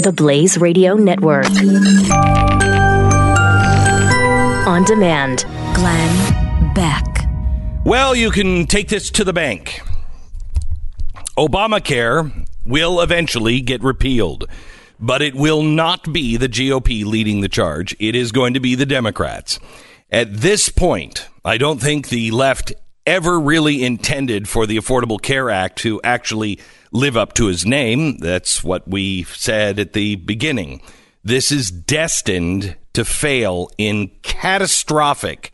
the Blaze Radio Network. On demand, Glenn Beck. Well, you can take this to the bank. Obamacare will eventually get repealed, but it will not be the GOP leading the charge. It is going to be the Democrats. At this point, I don't think the left ever really intended for the Affordable Care Act to actually live up to his name. That's what we said at the beginning. This is destined to fail in catastrophic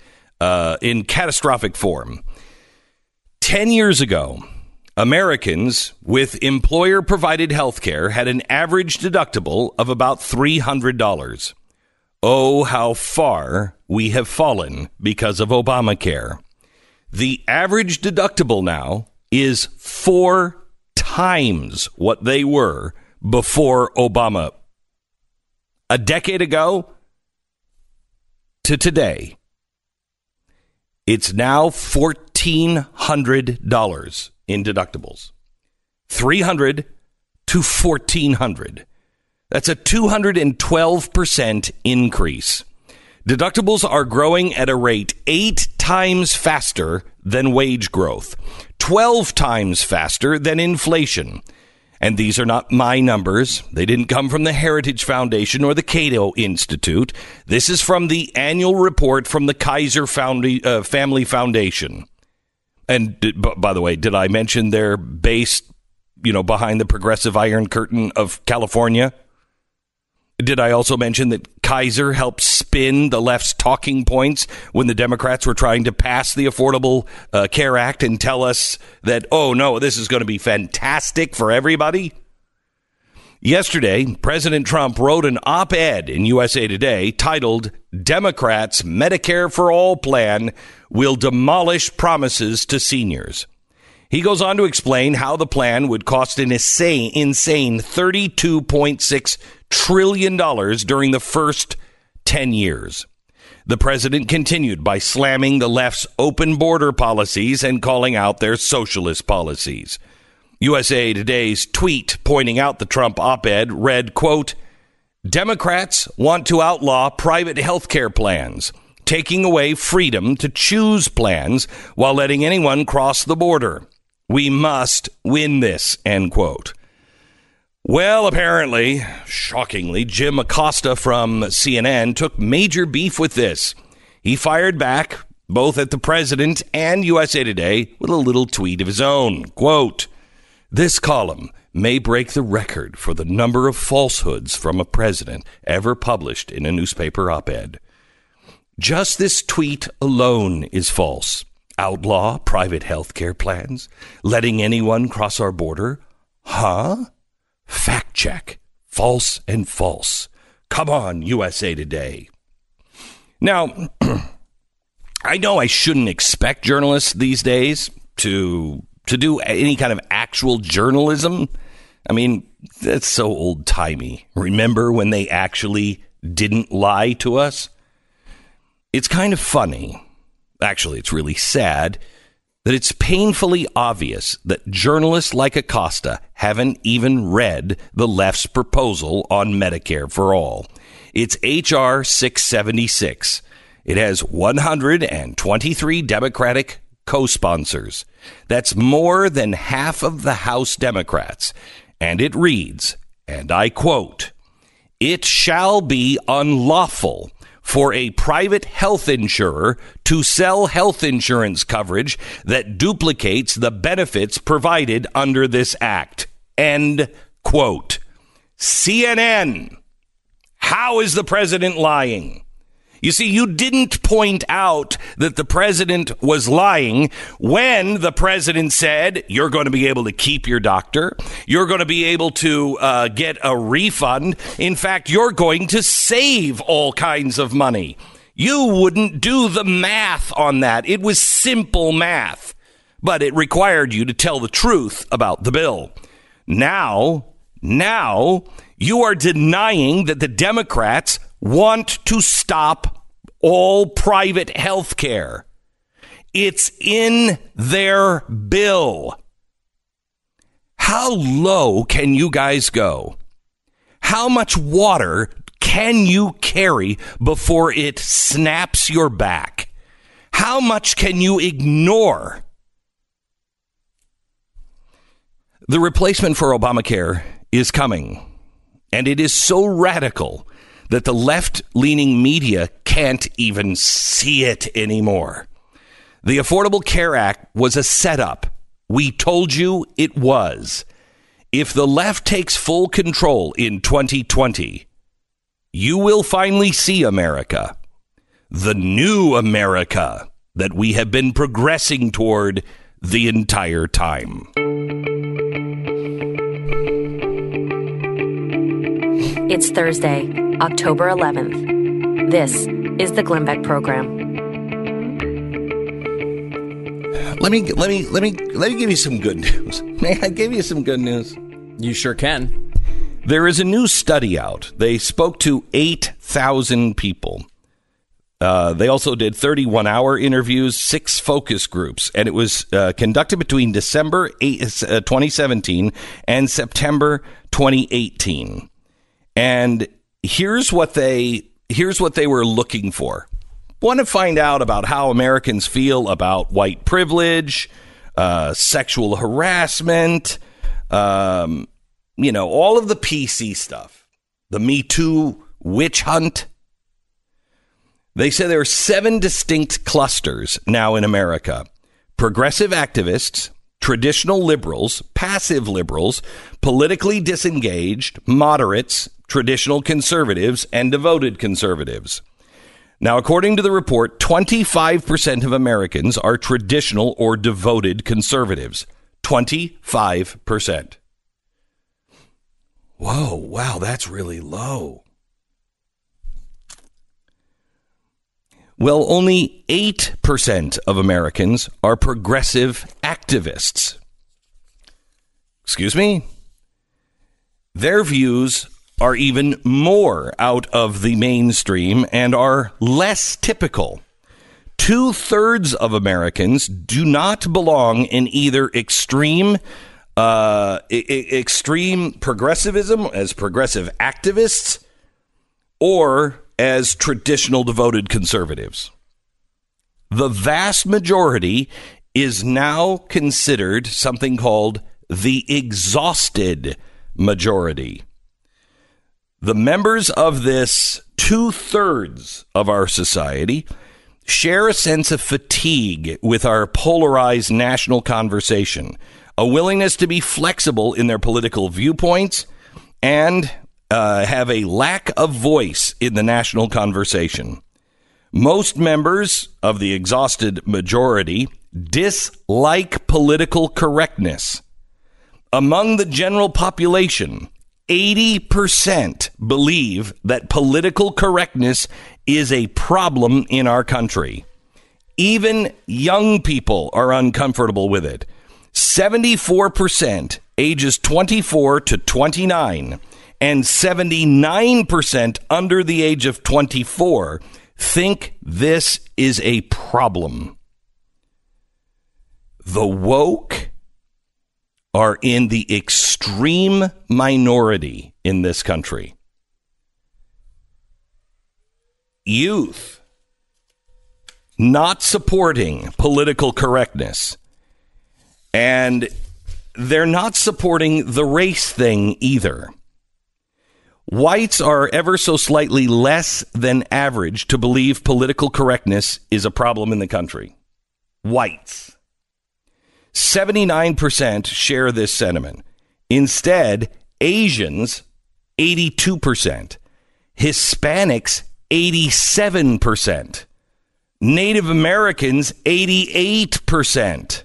form. 10 years ago, Americans with employer-provided health care had an average deductible of about $300. Oh, how far we have fallen because of Obamacare. The average deductible now is 4 times what they were before Obama. A decade ago to today, it's now $1,400 in deductibles. $300 to $1,400. That's a 212% increase. Deductibles are growing at a rate 8 times faster than wage growth, 12 times faster than inflation. And these are not my numbers. They didn't come from the Heritage Foundation or the Cato Institute. This is from the annual report from the Kaiser Family Foundation. And by the way, did I mention they're based, behind the Progressive Iron Curtain of California? Did I also mention that Kaiser helped spin the left's talking points when the Democrats were trying to pass the Affordable Care Act and tell us that, oh, no, this is going to be fantastic for everybody? Yesterday, President Trump wrote an op-ed in USA Today titled, "Democrats' Medicare for All plan will demolish promises to seniors." He goes on to explain how the plan would cost an insane $32.6 trillion during the first 10 years. The president continued by slamming the left's open border policies and calling out their socialist policies. USA Today's tweet pointing out the Trump op-ed read, quote, "Democrats want to outlaw private health care plans, taking away freedom to choose plans while letting anyone cross the border. We must win this," end quote. Well, apparently, shockingly, Jim Acosta from CNN took major beef with this. He fired back both at the president and USA Today with a little tweet of his own. Quote, "This column may break the record for the number of falsehoods from a president ever published in a newspaper op-ed. Just this tweet alone is false. Outlaw private health care plans? Letting anyone cross our border? Huh? Fact check. False and false. Come on, USA Today." Now, I know I shouldn't expect journalists these days to do any kind of actual journalism. I mean, that's so old-timey. Remember when they actually didn't lie to us? It's kind of funny. Actually, it's really sad that it's painfully obvious that journalists like Acosta haven't even read the left's proposal on Medicare for All. It's H.R. 676. It has 123 Democratic co-sponsors. That's more than half of the House Democrats. And it reads, and I quote, "It shall be unlawful for a private health insurer to sell health insurance coverage that duplicates the benefits provided under this act." End quote. CNN, how is the president lying? You see, you didn't point out that the president was lying when the president said you're going to be able to keep your doctor. You're going to be able to get a refund. In fact, you're going to save all kinds of money. You wouldn't do the math on that. It was simple math, but it required you to tell the truth about the bill. Now you are denying that the Democrats want to stop all private health care. It's in their bill. How low can you guys go? How much water can you carry before it snaps your back? How much can you ignore? The replacement for Obamacare is coming, and it is so radical that the left-leaning media can't even see it anymore. The Affordable Care Act was a setup. We told you it was. If the left takes full control in 2020, you will finally see America, the new America that we have been progressing toward the entire time. It's Thursday, October 11th. This is the Glenn Beck Program. Let me give you some good news. May I give you some good news? You sure can. There is a new study out. They spoke to 8,000 people. They also did 31-hour interviews, 6 focus groups, and it was conducted between December 2017 and September 2018. And here's what they were looking for. Want to find out about how Americans feel about white privilege, sexual harassment, all of the PC stuff, the Me Too witch hunt. They say there are 7 distinct clusters now in America: progressive activists, traditional liberals, passive liberals, politically disengaged, moderates, traditional conservatives, and devoted conservatives. Now, according to the report, 25% of Americans are traditional or devoted conservatives. 25%. Whoa, wow, that's really low. Well, only 8% of Americans are progressive activists. Excuse me? Their views are even more out of the mainstream and are less typical. 2/3 of Americans do not belong in either extreme progressivism as progressive activists or as traditional devoted conservatives. The vast majority is now considered something called the exhausted majority. The members of this 2/3 of our society share a sense of fatigue with our polarized national conversation, a willingness to be flexible in their political viewpoints, and have a lack of voice in the national conversation. Most members of the exhausted majority dislike political correctness. Among the general population, 80% believe that political correctness is a problem in our country. Even young people are uncomfortable with it. 74% ages 24 to 29 and 79% under the age of 24 think this is a problem. The woke are in the extreme minority in this country. Youth not supporting political correctness, and they're not supporting the race thing either. Whites are ever so slightly less than average to believe political correctness is a problem in the country. Whites. 79% share this sentiment. Instead, Asians, 82%. Hispanics, 87%. Native Americans, 88%.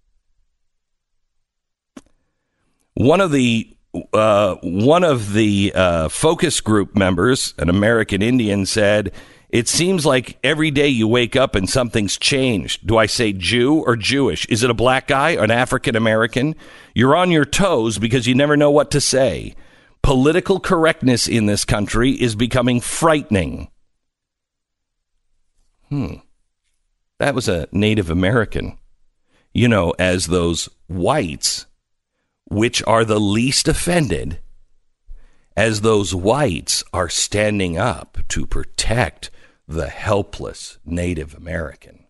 One of the focus group members, an American Indian, said, "It seems like every day you wake up and something's changed. Do I say Jew or Jewish? Is it a black guy or an African American? You're on your toes because you never know what to say. Political correctness in this country is becoming frightening." That was a Native American. As those whites, which are the least offended, as those whites are standing up to protect the helpless Native American.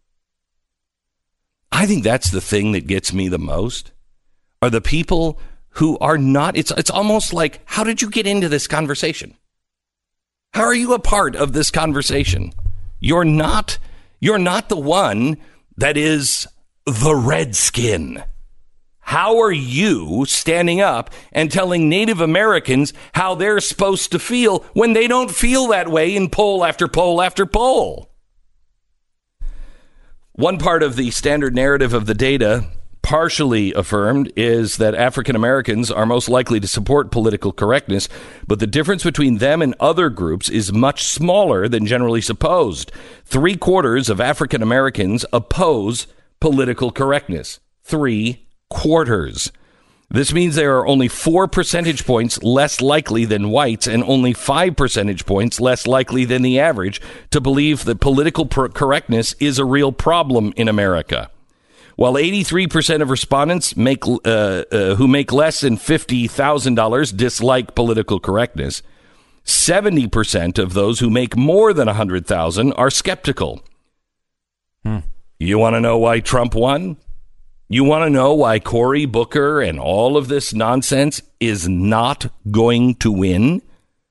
I think that's the thing that gets me the most, are the people who are not, it's almost like, how did you get into this conversation? How are you a part of this conversation? You're not the one that is the redskin. How are you standing up and telling Native Americans how they're supposed to feel when they don't feel that way in poll after poll after poll? One part of the standard narrative of the data, partially affirmed, is that African Americans are most likely to support political correctness, but the difference between them and other groups is much smaller than generally supposed. 3/4 of African Americans oppose political correctness. 3/4. This means they are only 4 percentage points less likely than whites and only 5 percentage points less likely than the average to believe that political correctness is a real problem in America. While 83% of respondents who make less than $50,000 dislike political correctness, 70% of those who make more than $100,000 are skeptical. You want to know why Trump won? You want to know why Cory Booker and all of this nonsense is not going to win?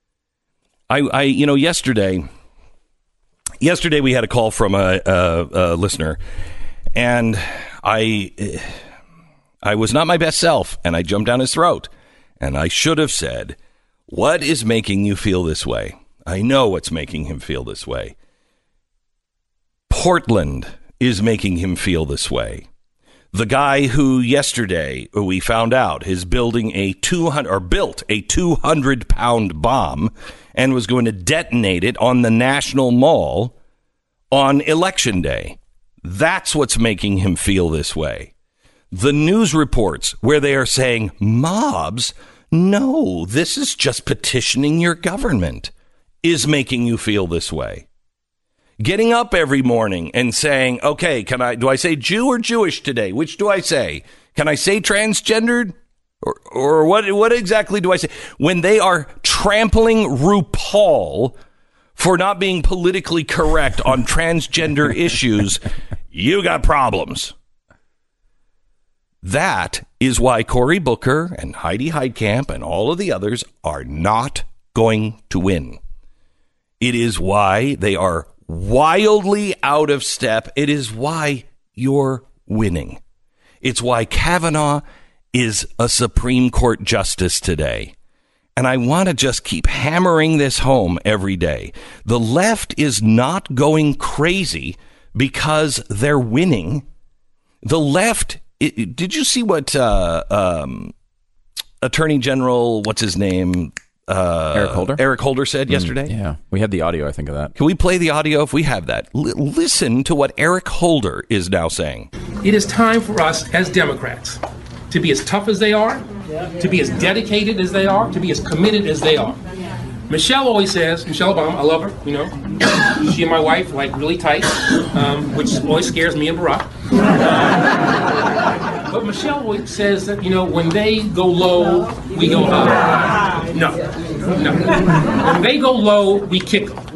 Yesterday we had a call from a listener, and I was not my best self, and I jumped down his throat, and I should have said, "What is making you feel this way?" I know what's making him feel this way. Portland is making him feel this way. The guy who yesterday we found out is building built a 200-pound bomb and was going to detonate it on the National Mall on Election Day. That's what's making him feel this way. The news reports where they are saying mobs, no, this is just petitioning your government, is making you feel this way. Getting up every morning and saying, okay, do I say Jew or Jewish today? Which do I say? Can I say transgendered? Or what exactly do I say? When they are trampling RuPaul for not being politically correct on transgender issues, you got problems. That is why Cory Booker and Heidi Heitkamp and all of the others are not going to win. It is why they are wildly out of step. It is why you're winning. It's why Kavanaugh is a Supreme Court justice today. And I want to just keep hammering this home every day. The left is not going crazy because they're winning. The left, did you see what Attorney General, what's his name? Eric Holder said yesterday. Yeah, we had the audio, I think, of that. Can we play the audio if we have that? Listen to what Eric Holder is now saying. It is time for us as Democrats to be as tough as they are, to be as dedicated as they are, to be as committed as they are. Michelle always says, Michelle Obama, I love her, she and my wife, really tight, which always scares me and Barack. But Michelle always says that, when they go low, we go high. No. When they go low, we kick them.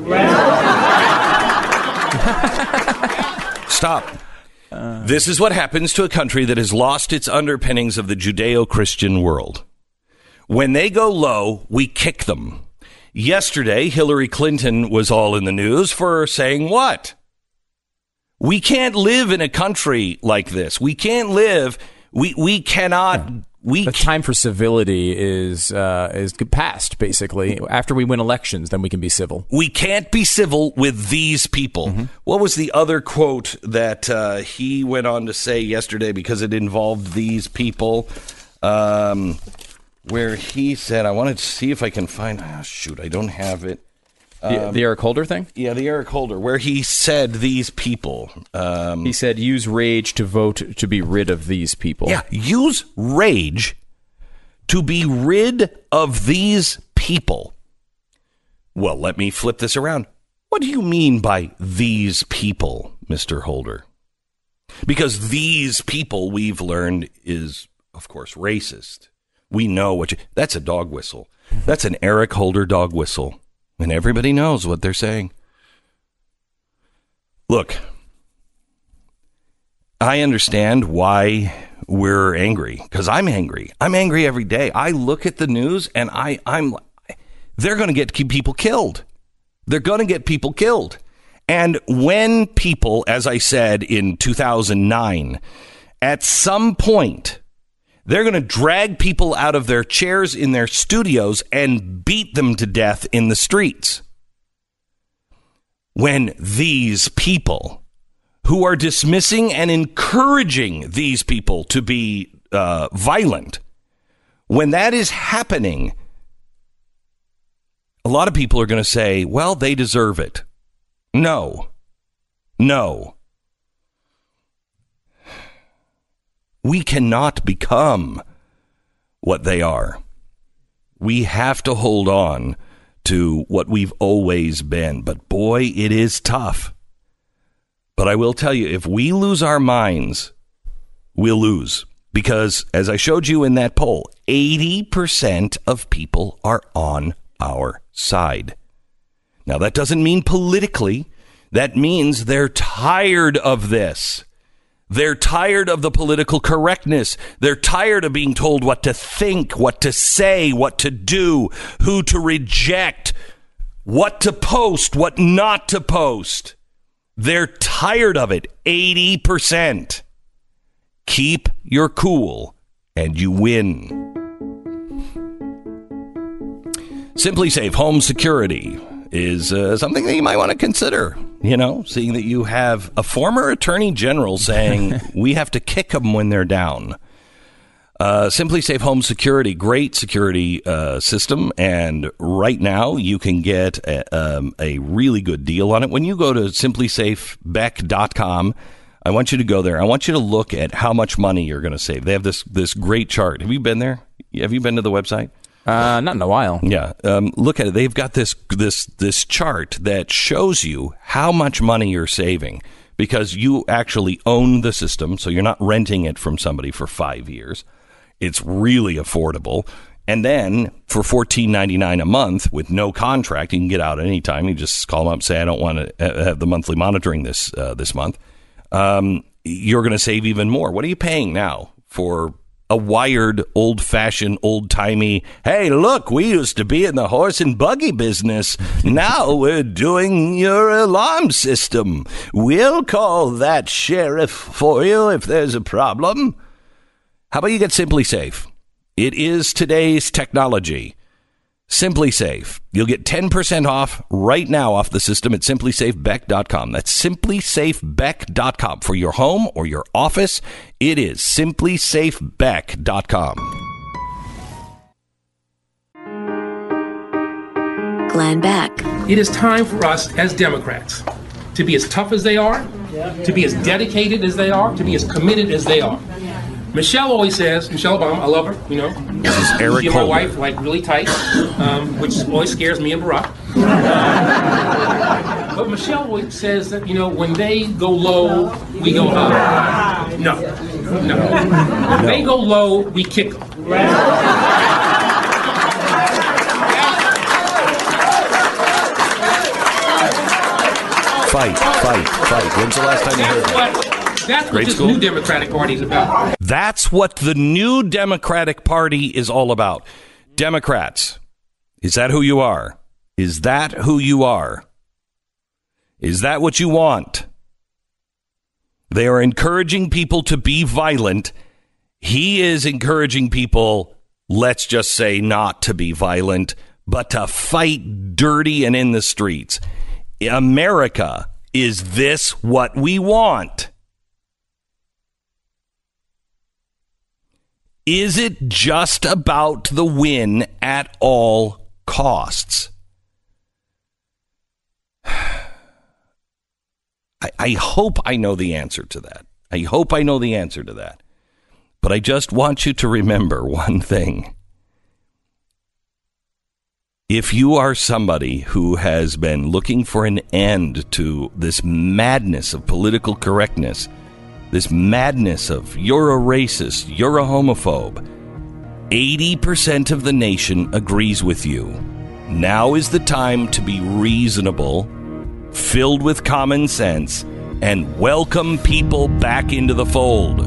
Stop. This is what happens to a country that has lost its underpinnings of the Judeo-Christian world. When they go low, we kick them. Yesterday, Hillary Clinton was all in the news for saying what? We can't live in a country like this. We can't live. We cannot. The time for civility is past, basically. After we win elections, then we can be civil. We can't be civil with these people. Mm-hmm. What was the other quote that he went on to say yesterday because it involved these people? Where he said, I wanted to see if I can find, I don't have it. The Eric Holder thing? Yeah, the Eric Holder, where he said these people. He said, use rage to vote to be rid of these people. Yeah, use rage to be rid of these people. Well, let me flip this around. What do you mean by these people, Mr. Holder? Because these people, we've learned, is, of course, racist. We know what that's a dog whistle. That's an Eric Holder dog whistle. And everybody knows what they're saying. Look, I understand why we're angry, because I'm angry. I'm angry every day. I look at the news and they're going to get people killed. They're going to get people killed. And when people, as I said in 2009, at some point, they're going to drag people out of their chairs in their studios and beat them to death in the streets. When these people who are dismissing and encouraging these people to be violent, when that is happening, a lot of people are going to say, well, they deserve it. No. We cannot become what they are. We have to hold on to what we've always been. But boy, it is tough. But I will tell you, if we lose our minds, we'll lose. Because as I showed you in that poll, 80% of people are on our side. Now, that doesn't mean politically. That means they're tired of this. They're tired of the political correctness. They're tired of being told what to think, what to say, what to do, who to reject, what to post, what not to post. They're tired of it. 80%. Keep your cool and you win. Simply Safe Home Security is something that you might want to consider, seeing that you have a former attorney general saying we have to kick them when they're down. Simply Safe Home Security, great security system. And right now you can get a really good deal on it. When you go to simplysafebeck.com, I want you to go there. I want you to look at how much money you're going to save. They have this great chart. Have you been there? Have you been to the website? Not in a while. Yeah. Look at it. They've got this chart that shows you how much money you're saving because you actually own the system. So you're not renting it from somebody for 5 years. It's really affordable. And then for $14.99 a month with no contract, you can get out at any time. You just call them up and say, I don't want to have the monthly monitoring this month. You're going to save even more. What are you paying now for a wired, old-fashioned, old-timey, hey, look, we used to be in the horse and buggy business. Now we're doing your alarm system. We'll call that sheriff for you if there's a problem. How about you get Simply Safe? It is today's technology. Simply Safe. You'll get 10% off right now off the system at simplysafebeck.com. That's simplysafebeck.com. For your home or your office, it is simplysafebeck.com. Glenn Beck. It is time for us as Democrats to be as tough as they are, to be as dedicated as they are, to be as committed as they are. Michelle always says, Michelle Obama, I love her, This is Eric She and my wife, really tight, which always scares me and Barack. But Michelle always says that, when they go low, we go high. No. When they go low, we kick them. Fight. When's the last time you heard that? That's what this new Democratic Party is about. That's what the new Democratic Party is all about. Democrats, is that who you are? Is that who you are? Is that what you want? They are encouraging people to be violent. He is encouraging people, let's just say, not to be violent, but to fight dirty and in the streets. America, is this what we want? Is it just about the win at all costs? I hope I know the answer to that. But I just want you to remember one thing. If you are somebody who has been looking for an end to this madness of political correctness, this madness of you're a racist, you're a homophobe, 80% of the nation agrees with you. Now is the time to be reasonable, filled with common sense, and welcome people back into the fold.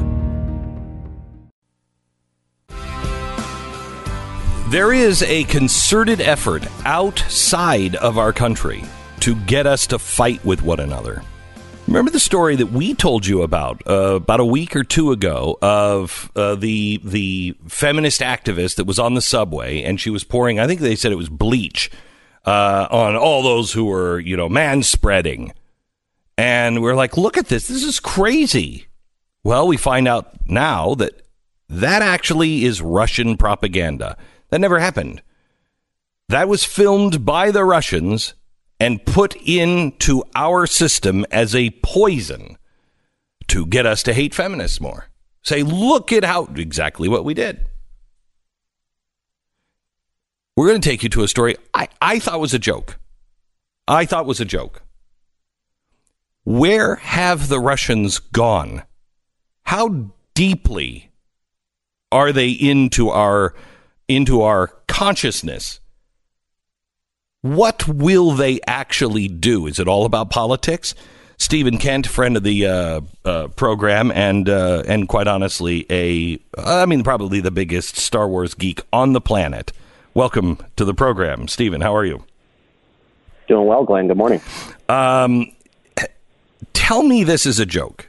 There is a concerted effort outside of our country to get us to fight with one another. Remember the story that we told you about a week or two ago of the feminist activist that was on the subway, and she was pouring, I think they said it was bleach, on all those who were, man-spreading. And we're like, look at this. This is crazy. Well, we find out now that actually is Russian propaganda. That never happened. That was filmed by the Russians and put into our system as a poison to get us to hate feminists more. Say, look at how exactly what we did. We're going to take you to a story I thought was a joke. Where have the Russians gone? How deeply are they into our consciousness? What will they actually do? Is it all about politics? Stephen Kent, friend of the program, and quite honestly, probably the biggest Star Wars geek on the planet. Welcome to the program, Stephen. How are you? Doing well, Glenn. Good morning. Tell me this is a joke.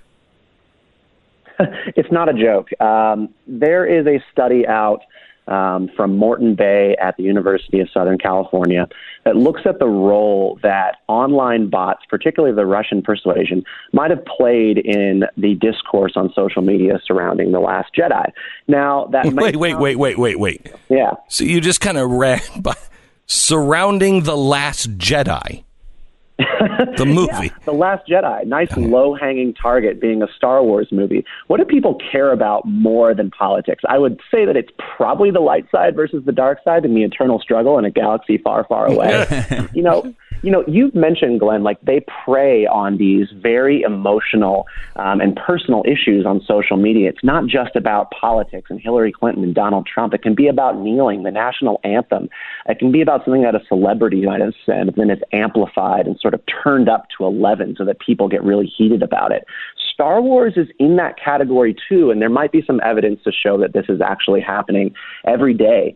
It's not a joke. There is a study out from Morton Bay at the University of Southern California that looks at the role that online bots, particularly the Russian persuasion, might have played in the discourse on social media surrounding The Last Jedi. Now, that Wait. Yeah. So you just kind of ran by surrounding The Last Jedi. The movie. Yeah, The Last Jedi. Nice low-hanging target being a Star Wars movie. What do people care about more than politics? I would say that it's probably the light side versus the dark side in the eternal struggle in a galaxy far, far away. You've mentioned, Glenn, like they prey on these very emotional and personal issues on social media. It's not just about politics and Hillary Clinton and Donald Trump. It can be about kneeling, the national anthem. It can be about something that a celebrity might have said, and then it's amplified and sort of turned up to 11 so that people get really heated about it. Star Wars is in that category too, and there might be some evidence to show that this is actually happening every day.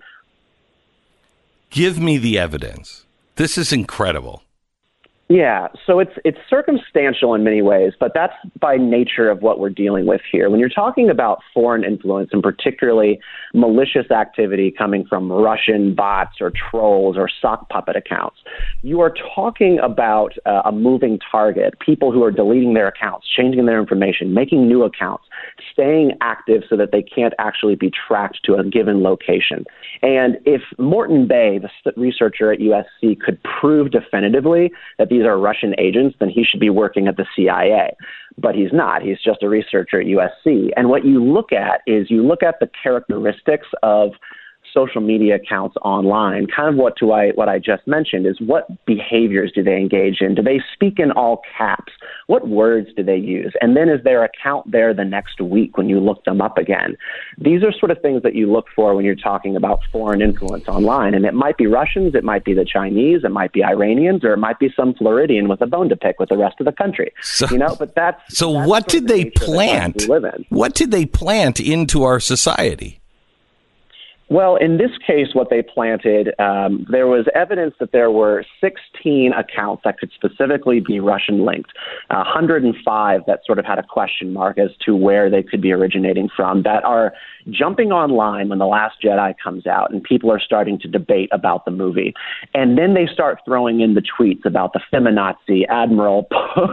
Give me the evidence. This is incredible. Yeah, so it's circumstantial in many ways, but that's by nature of what we're dealing with here. When you're talking about foreign influence, and particularly malicious activity coming from Russian bots or trolls or sock puppet accounts, you are talking about a moving target, people who are deleting their accounts, changing their information, making new accounts, staying active so that they can't actually be tracked to a given location. And if Morton Bay, the researcher at USC, could prove definitively that these are Russian agents, then he should be working at the CIA. But he's not. He's just a researcher at USC. And what you look at is you look at the characteristics of social media accounts online, kind of what I just mentioned is what behaviors do they engage in? Do they speak in all caps? What words do they use? And then is their account there the next week when you look them up again? These are sort of things that you look for when you're talking about foreign influence online. And it might be Russians, it might be the Chinese, it might be Iranians, or it might be some Floridian with a bone to pick with the rest of the country. That's what did they plant? What did they plant into our society? Well, in this case, what they planted, there was evidence that there were 16 accounts that could specifically be Russian linked, 105 that sort of had a question mark as to where they could be originating from, that are jumping online when The Last Jedi comes out and people are starting to debate about the movie. And then they start throwing in the tweets about the feminazi, Admiral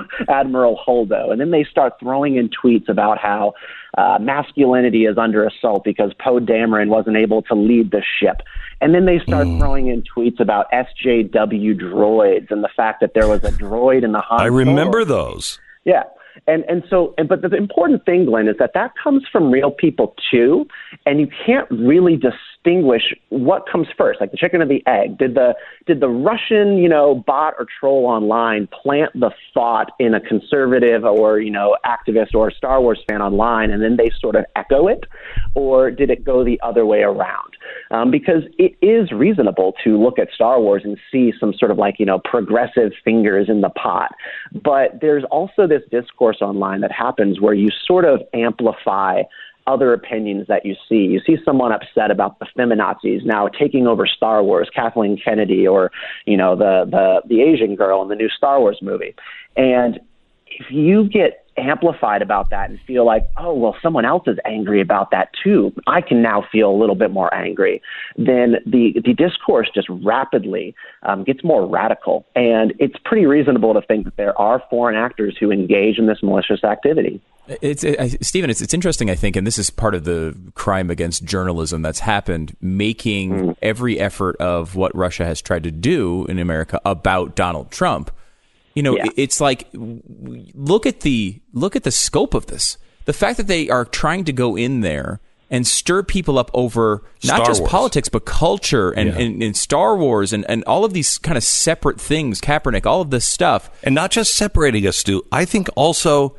Holdo. And then they start throwing in tweets about how masculinity is under assault because Poe Dameron wasn't able to lead the ship. And then they start throwing in tweets about SJW droids and the fact that there was a droid in the Han Solo. I remember those. Yeah. But the important thing, Glenn, is that comes from real people too, and you can't really distinguish distinguish what comes first, like the chicken or the egg. Did the Russian, bot or troll online plant the thought in a conservative or, activist or Star Wars fan online, and then they sort of echo it? Or did it go the other way around? Because it is reasonable to look at Star Wars and see some sort of progressive fingers in the pot. But there's also this discourse online that happens where you sort of amplify other opinions that you see. You see someone upset about the feminazis now taking over Star Wars, Kathleen Kennedy, or, the Asian girl in the new Star Wars movie. And if you get amplified about that and feel like, oh, well, someone else is angry about that too, I can now feel a little bit more angry, then the discourse just rapidly gets more radical. And it's pretty reasonable to think that there are foreign actors who engage in this malicious activity. Stephen, it's interesting, I think, and this is part of the crime against journalism that's happened, making every effort of what Russia has tried to do in America about Donald Trump. It's like, look at the scope of this. The fact that they are trying to go in there and stir people up over not just politics, but culture and Star Wars and all of these kind of separate things, Kaepernick, all of this stuff. And not just separating us, Stu, I think also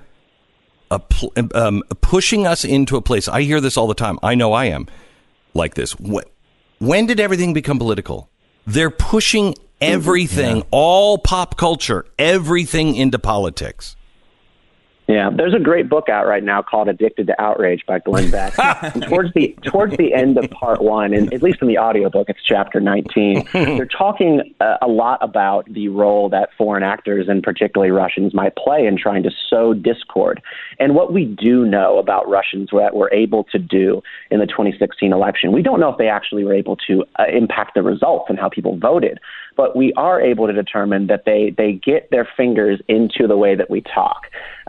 pushing us into a place. I hear this all the time. I know I am like this. When did everything become political? They're pushing everything, all pop culture, everything into politics. Yeah, there's a great book out right now called Addicted to Outrage by Glenn Beck. And towards the end of part 1, and at least in the audiobook, it's chapter 19, they're talking a lot about the role that foreign actors, and particularly Russians, might play in trying to sow discord. And what we do know about Russians, what were able to do in the 2016 election, we don't know if they actually were able to impact the results and how people voted. But we are able to determine that they get their fingers into the way that we talk.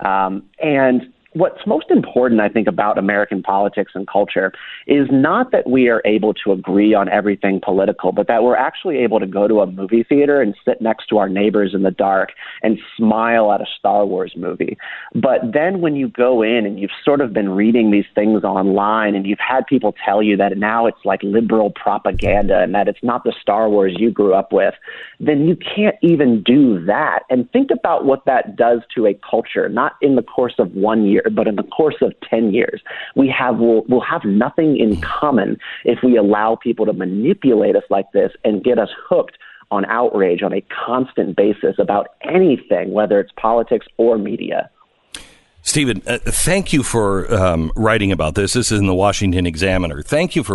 And what's most important, I think, about American politics and culture is not that we are able to agree on everything political, but that we're actually able to go to a movie theater and sit next to our neighbors in the dark and smile at a Star Wars movie. But then when you go in and you've sort of been reading these things online and you've had people tell you that now it's like liberal propaganda and that it's not the Star Wars you grew up with, then you can't even do that. And think about what that does to a culture, not in the course of 1 year, but in the course of 10 years. We'll have nothing in common if we allow people to manipulate us like this and get us hooked on outrage on a constant basis about anything, whether it's politics or media. Stephen, thank you for writing about this. This is in the Washington Examiner. Thank you for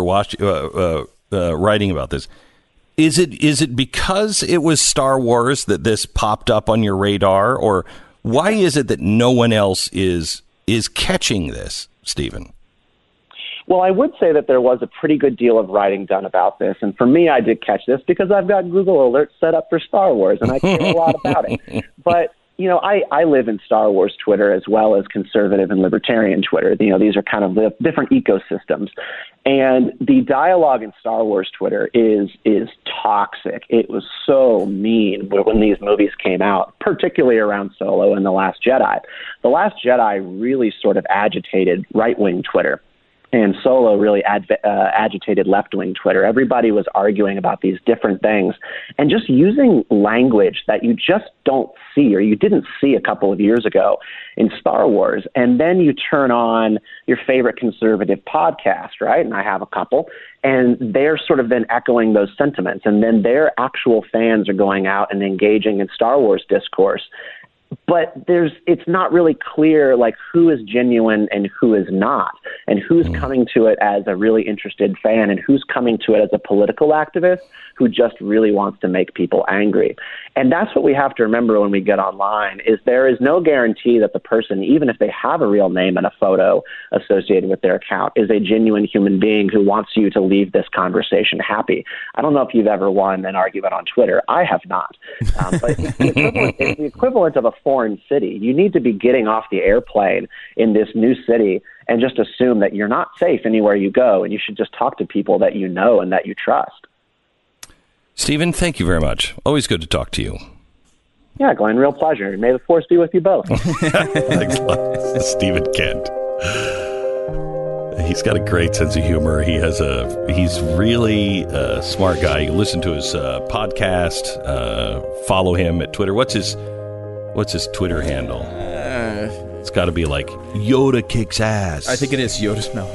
writing about this. Is it because it was Star Wars that this popped up on your radar, or why is it that no one else is catching this, Stephen? Well, I would say that there was a pretty good deal of writing done about this. And for me, I did catch this because I've got Google Alerts set up for Star Wars, and I care a lot about it. But, I live in Star Wars Twitter as well as conservative and libertarian Twitter. These are kind of the different ecosystems. And the dialogue in Star Wars Twitter is toxic. It was so mean when these movies came out, particularly around Solo and The Last Jedi. The Last Jedi really sort of agitated right-wing Twitter. And Solo really agitated left-wing Twitter. Everybody was arguing about these different things and just using language that you just don't see or you didn't see a couple of years ago in Star Wars. And then you turn on your favorite conservative podcast, right? And I have a couple. And they're sort of then echoing those sentiments. And then their actual fans are going out and engaging in Star Wars discourse. But it's not really clear who is genuine and who is not, and who's coming to it as a really interested fan and who's coming to it as a political activist who just really wants to make people angry. And that's what we have to remember when we get online, is there is no guarantee that the person, even if they have a real name and a photo associated with their account, is a genuine human being who wants you to leave this conversation happy. I don't know if you've ever won an argument on Twitter. I have not. But it's the equivalent of a foreign city. You need to be getting off the airplane in this new city and just assume that you're not safe anywhere you go, and you should just talk to people that you know and that you trust. Stephen, thank you very much. Always good to talk to you. Yeah, Glenn, real pleasure. May the force be with you both. Thanks a lot. Stephen Kent. He's got a great sense of humor. He's really a smart guy. You listen to his podcast, follow him at Twitter. What's his Twitter handle? It's got to be like Yoda kicks ass. I think it is Yoda. No.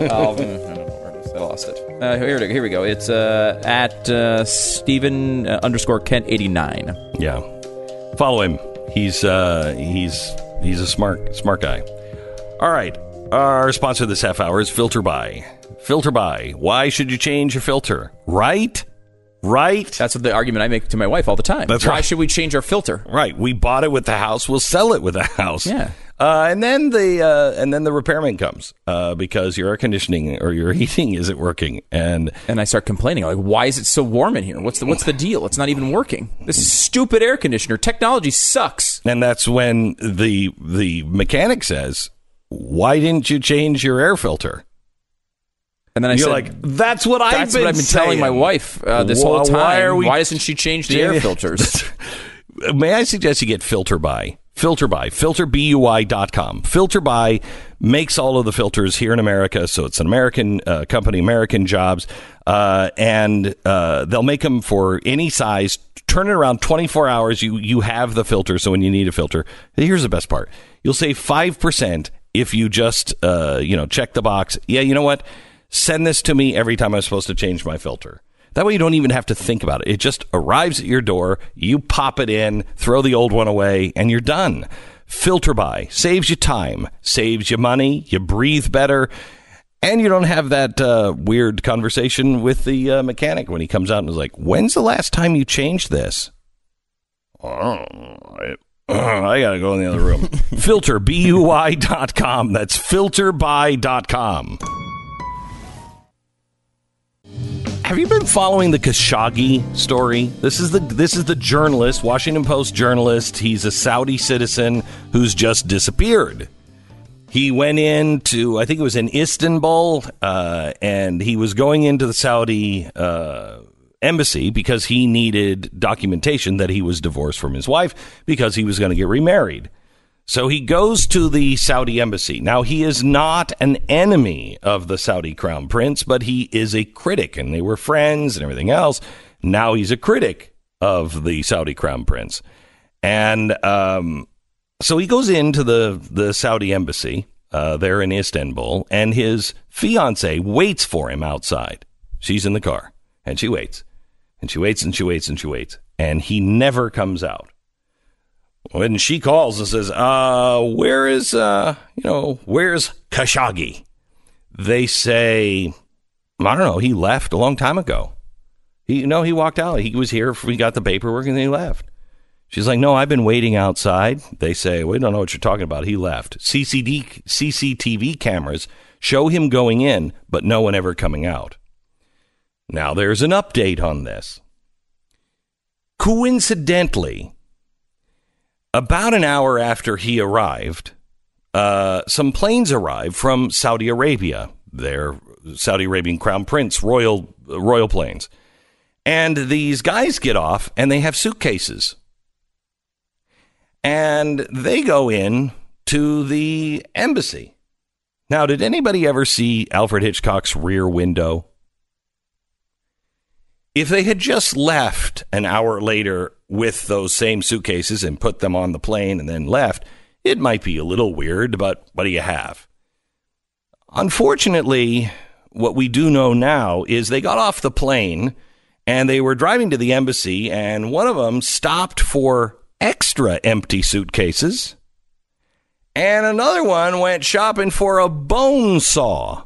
I lost it. Here we go. It's at Stephen _Kent 89. Yeah. Follow him. He's a smart guy. All right. Our sponsor this half hour is FilterBuy. FilterBuy. Why should you change your filter? Right? That's the argument I make to my wife all the time. That's Why right. should we change our filter? Right. We bought it with the house. We'll sell it with the house. Yeah. And then the repairman comes because your air conditioning or your heating isn't working, and I start complaining like, why is it so warm in here? What's the deal? It's not even working. This is stupid air conditioner. Technology sucks. And that's when the mechanic says, "Why didn't you change your air filter?" And then You're said, like, "That's what I've been telling my wife this whole time. Why doesn't she change the air filters?" May I suggest you get FilterBuy? FilterBuy, FilterBuy.com. FilterBuy makes all of the filters here in America, so it's an American company, American jobs, and they'll make them for any size. Turn it around 24 hours. You have the filter, so when you need a filter, here's the best part: you'll save 5% if you just check the box. Yeah, you know what? Send this to me every time I'm supposed to change my filter. That way you don't even have to think about it. It just arrives at your door. You pop it in, throw the old one away, and you're done. FilterBuy saves you time, saves you money, you breathe better, and you don't have that weird conversation with the mechanic when he comes out and is like, "When's the last time you changed this?" I got to go in the other room. FilterBuy.com. That's FilterBuy.com. Have you been following the Khashoggi story? This is the journalist, Washington Post journalist. He's a Saudi citizen who's just disappeared. He went into, I think it was in Istanbul, and he was going into the Saudi embassy because he needed documentation that he was divorced from his wife because he was going to get remarried. So he goes to the Saudi embassy. Now, he is not an enemy of the Saudi crown prince, but he is a critic, and they were friends and everything else. Now he's a critic of the Saudi crown prince. And so he goes into the Saudi embassy there in Istanbul, and his fiancée waits for him outside. She's in the car, and she waits, and she waits, and she waits, and she waits, and he never comes out. When she calls and says, where's Khashoggi? They say, I don't know, he left a long time ago. He walked out. He was here, we got the paperwork, and then he left. She's like, no, I've been waiting outside. They say, we don't know what you're talking about. He left. CCTV cameras show him going in, but no one ever coming out. Now, there's an update on this. Coincidentally, about an hour after he arrived, some planes arrived from Saudi Arabia. They're Saudi Arabian Crown Prince royal planes. And these guys get off, and they have suitcases. And they go in to the embassy. Now, did anybody ever see Alfred Hitchcock's Rear Window? If they had just left an hour later with those same suitcases and put them on the plane and then left, it might be a little weird, but what do you have? Unfortunately, what we do know now is they got off the plane and they were driving to the embassy, and one of them stopped for extra empty suitcases, and another one went shopping for a bone saw.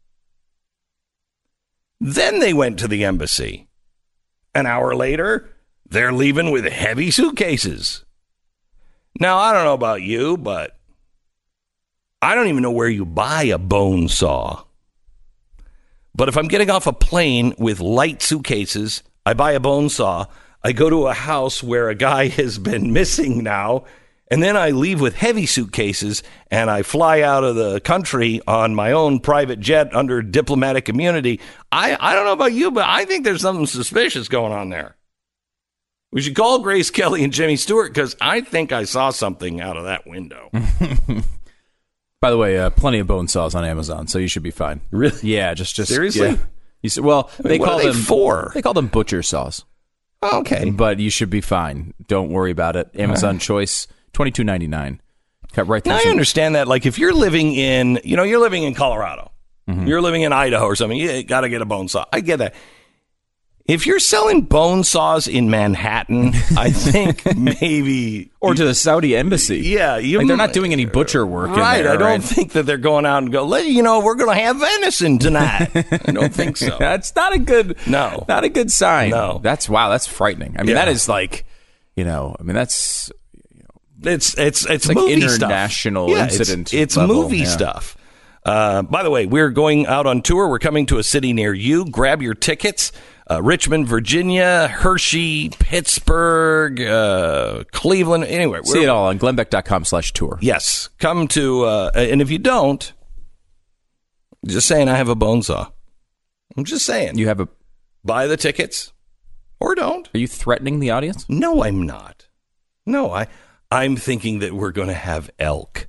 Then they went to the embassy. An hour later, they're leaving with heavy suitcases. Now, I don't know about you, but I don't even know where you buy a bone saw. But if I'm getting off a plane with light suitcases, I buy a bone saw, I go to a house where a guy has been missing now, and then I leave with heavy suitcases, and I fly out of the country on my own private jet under diplomatic immunity. I don't know about you, but I think there's something suspicious going on there. We should call Grace Kelly and Jimmy Stewart, because I think I saw something out of that window. By the way, plenty of bone saws on Amazon, so you should be fine. Really? Yeah, just seriously? Yeah. They what call are they them for? They call them butcher saws. Oh, okay. But you should be fine. Don't worry about it. Amazon Choice, $22.99. Cut right through. Now, I understand that. Like, if you're living in, you're living in Colorado, you're living in Idaho or something, you got to get a bone saw. I get that. If you're selling bone saws in Manhattan, I think maybe... Or to the Saudi embassy. Yeah. They're not doing any butcher work right, in there. I don't think that they're going out and go, we're going to have venison tonight. I don't think so. That's not a good... No. Not a good sign. No. That's frightening. I mean, that is like, that's... It's like movie international stuff. incident. It's level. movie stuff. By the way, we're going out on tour. We're coming to a city near you. Grab your tickets. Richmond, Virginia, Hershey, Pittsburgh, Cleveland. Anyway, see it all on glennbeck.com/tour. Yes. Come to, and if you don't, just saying I have a bone saw. I'm just saying. You have a... Buy the tickets or don't. Are you threatening the audience? No, I'm not. No, I'm thinking that we're going to have elk.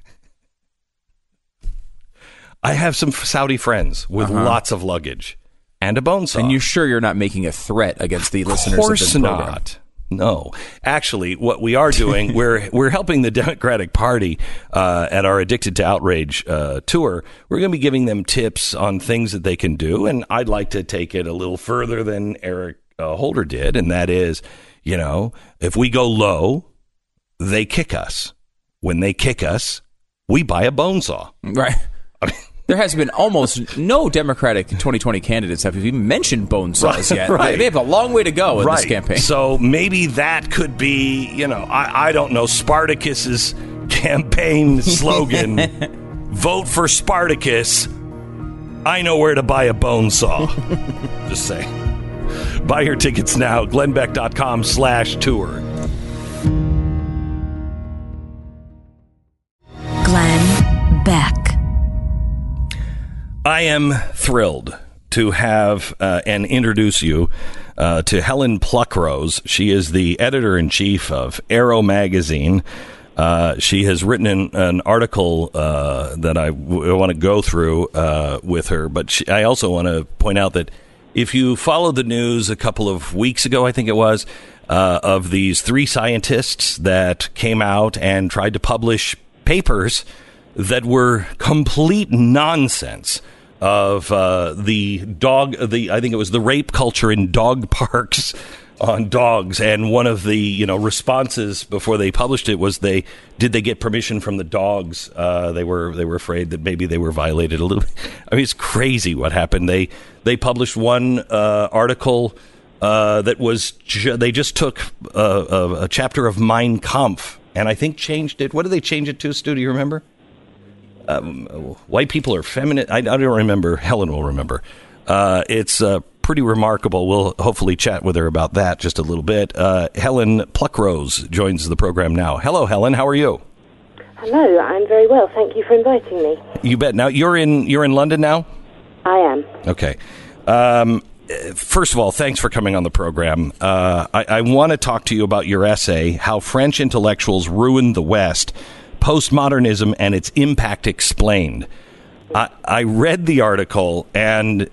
I have some Saudi friends with lots of luggage and a bone saw. And you're sure you're not making a threat against the listeners of this program? Of course not. No. Actually, what we are doing, we're helping the Democratic Party at our Addicted to Outrage tour. We're going to be giving them tips on things that they can do, and I'd like to take it a little further than Eric Holder did, and that is, if we go low, they kick us. When they kick us, we buy a bone saw. Right. There has been almost no Democratic 2020 candidates have even mentioned bone saws yet. Right. They have a long way to go in this campaign. So maybe that could be, I don't know, Spartacus's campaign slogan. Vote for Spartacus. I know where to buy a bone saw. Just saying. Buy your tickets now. glennbeck.com/tour. Glenn Beck. I am thrilled to have and introduce you to Helen Pluckrose. She is the editor-in-chief of Arrow Magazine. She has written an article that I want to go through with her, but I also want to point out that if you followed the news a couple of weeks ago, I think it was, of these 3 scientists that came out and tried to publish papers that were complete nonsense of I think it was the rape culture in dog parks on dogs, and one of the responses before they published it was did they get permission from the dogs? They were afraid that maybe they were violated a little bit. I mean, it's crazy what happened. They published one article that was they just took a chapter of Mein Kampf and I think changed it. What did they change it to, Stu? Do you remember? White people are feminine. I don't remember. Helen will remember. It's pretty remarkable. We'll hopefully chat with her about that just a little bit. Helen Pluckrose joins the program now. Hello, Helen. How are you? Hello. I'm very well. Thank you for inviting me. You bet. Now you're in London now? I am. Okay. First of all, thanks for coming on the program. I want to talk to you about your essay, How French Intellectuals Ruined the West, Postmodernism and Its Impact Explained. I read the article, and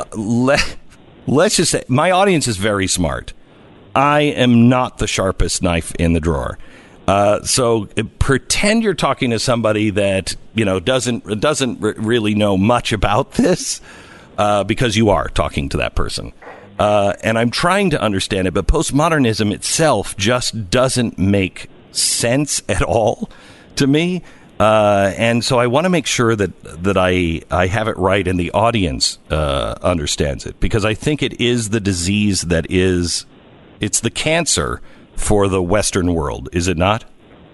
let's just say my audience is very smart. I am not the sharpest knife in the drawer. So pretend you're talking to somebody that doesn't really know much about this, because you are talking to that person. And I'm trying to understand it, but postmodernism itself just doesn't make sense at all to me. And so I want to make sure that I have it right and the audience understands it, because I think it is the disease it's the cancer for the Western world, is it not?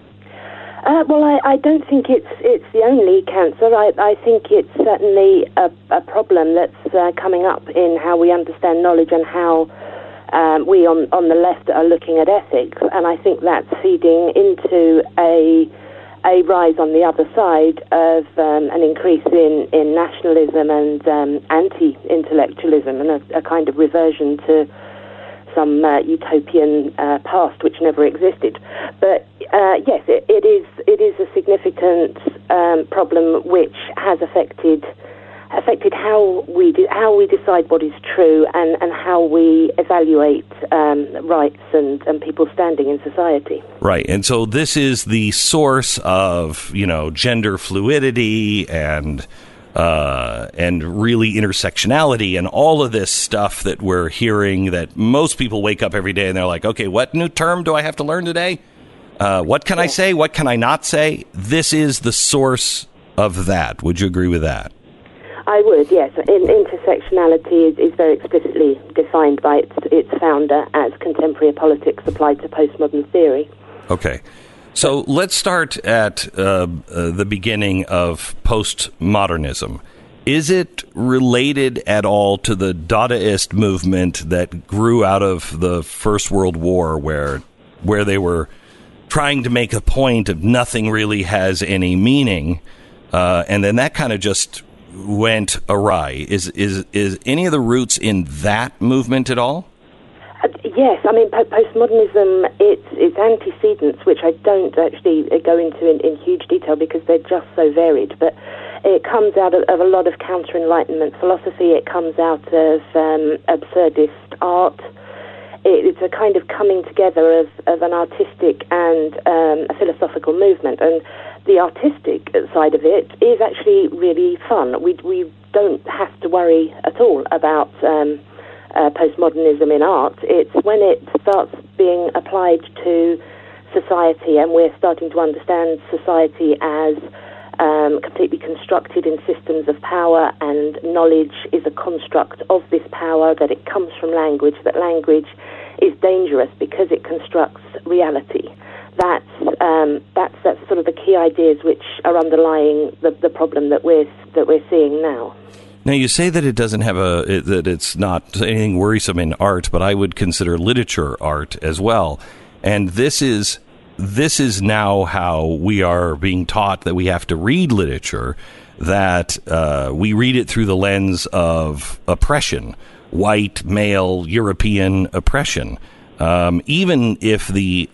Well, I don't think it's the only cancer. I think it's certainly a problem that's coming up in how we understand knowledge and how we on the left are looking at ethics. And I think that's feeding into a rise on the other side of an increase in nationalism and anti-intellectualism, and a kind of reversion to some utopian past which never existed. But yes, it is a significant problem which has affected how we decide what is true and how we evaluate rights and people's standing in society. Right, and so this is the source of gender fluidity and really intersectionality and all of this stuff that we're hearing. That most people wake up every day and they're like, okay, what new term do I have to learn today? What can I say? What can I not say? This is the source of that. Would you agree with that? I would, yes. Intersectionality is very explicitly defined by its founder as contemporary politics applied to postmodern theory. Okay. So let's start at the beginning of postmodernism. Is it related at all to the Dadaist movement that grew out of the First World War, where they were trying to make a point of nothing really has any meaning, and then that kind of just went awry? Is any of the roots in that movement at all? Yes, I mean, postmodernism, its antecedents, which I don't actually go into in huge detail because they're just so varied, but it comes out of a lot of counter-Enlightenment philosophy. It comes out of absurdist art. It's a kind of coming together of an artistic and a philosophical movement, and the artistic side of it is actually really fun. We don't have to worry at all about postmodernism in art. It's when it starts being applied to society and we're starting to understand society as completely constructed in systems of power, and knowledge is a construct of this power, that it comes from language, that language is dangerous because it constructs reality. That's sort of the key ideas which are underlying the problem that we're seeing now. Now, you say that it doesn't have that it's not anything worrisome in art, but I would consider literature art as well. And this is now how we are being taught that we have to read literature, that we read it through the lens of oppression, white, male, European oppression. Even if the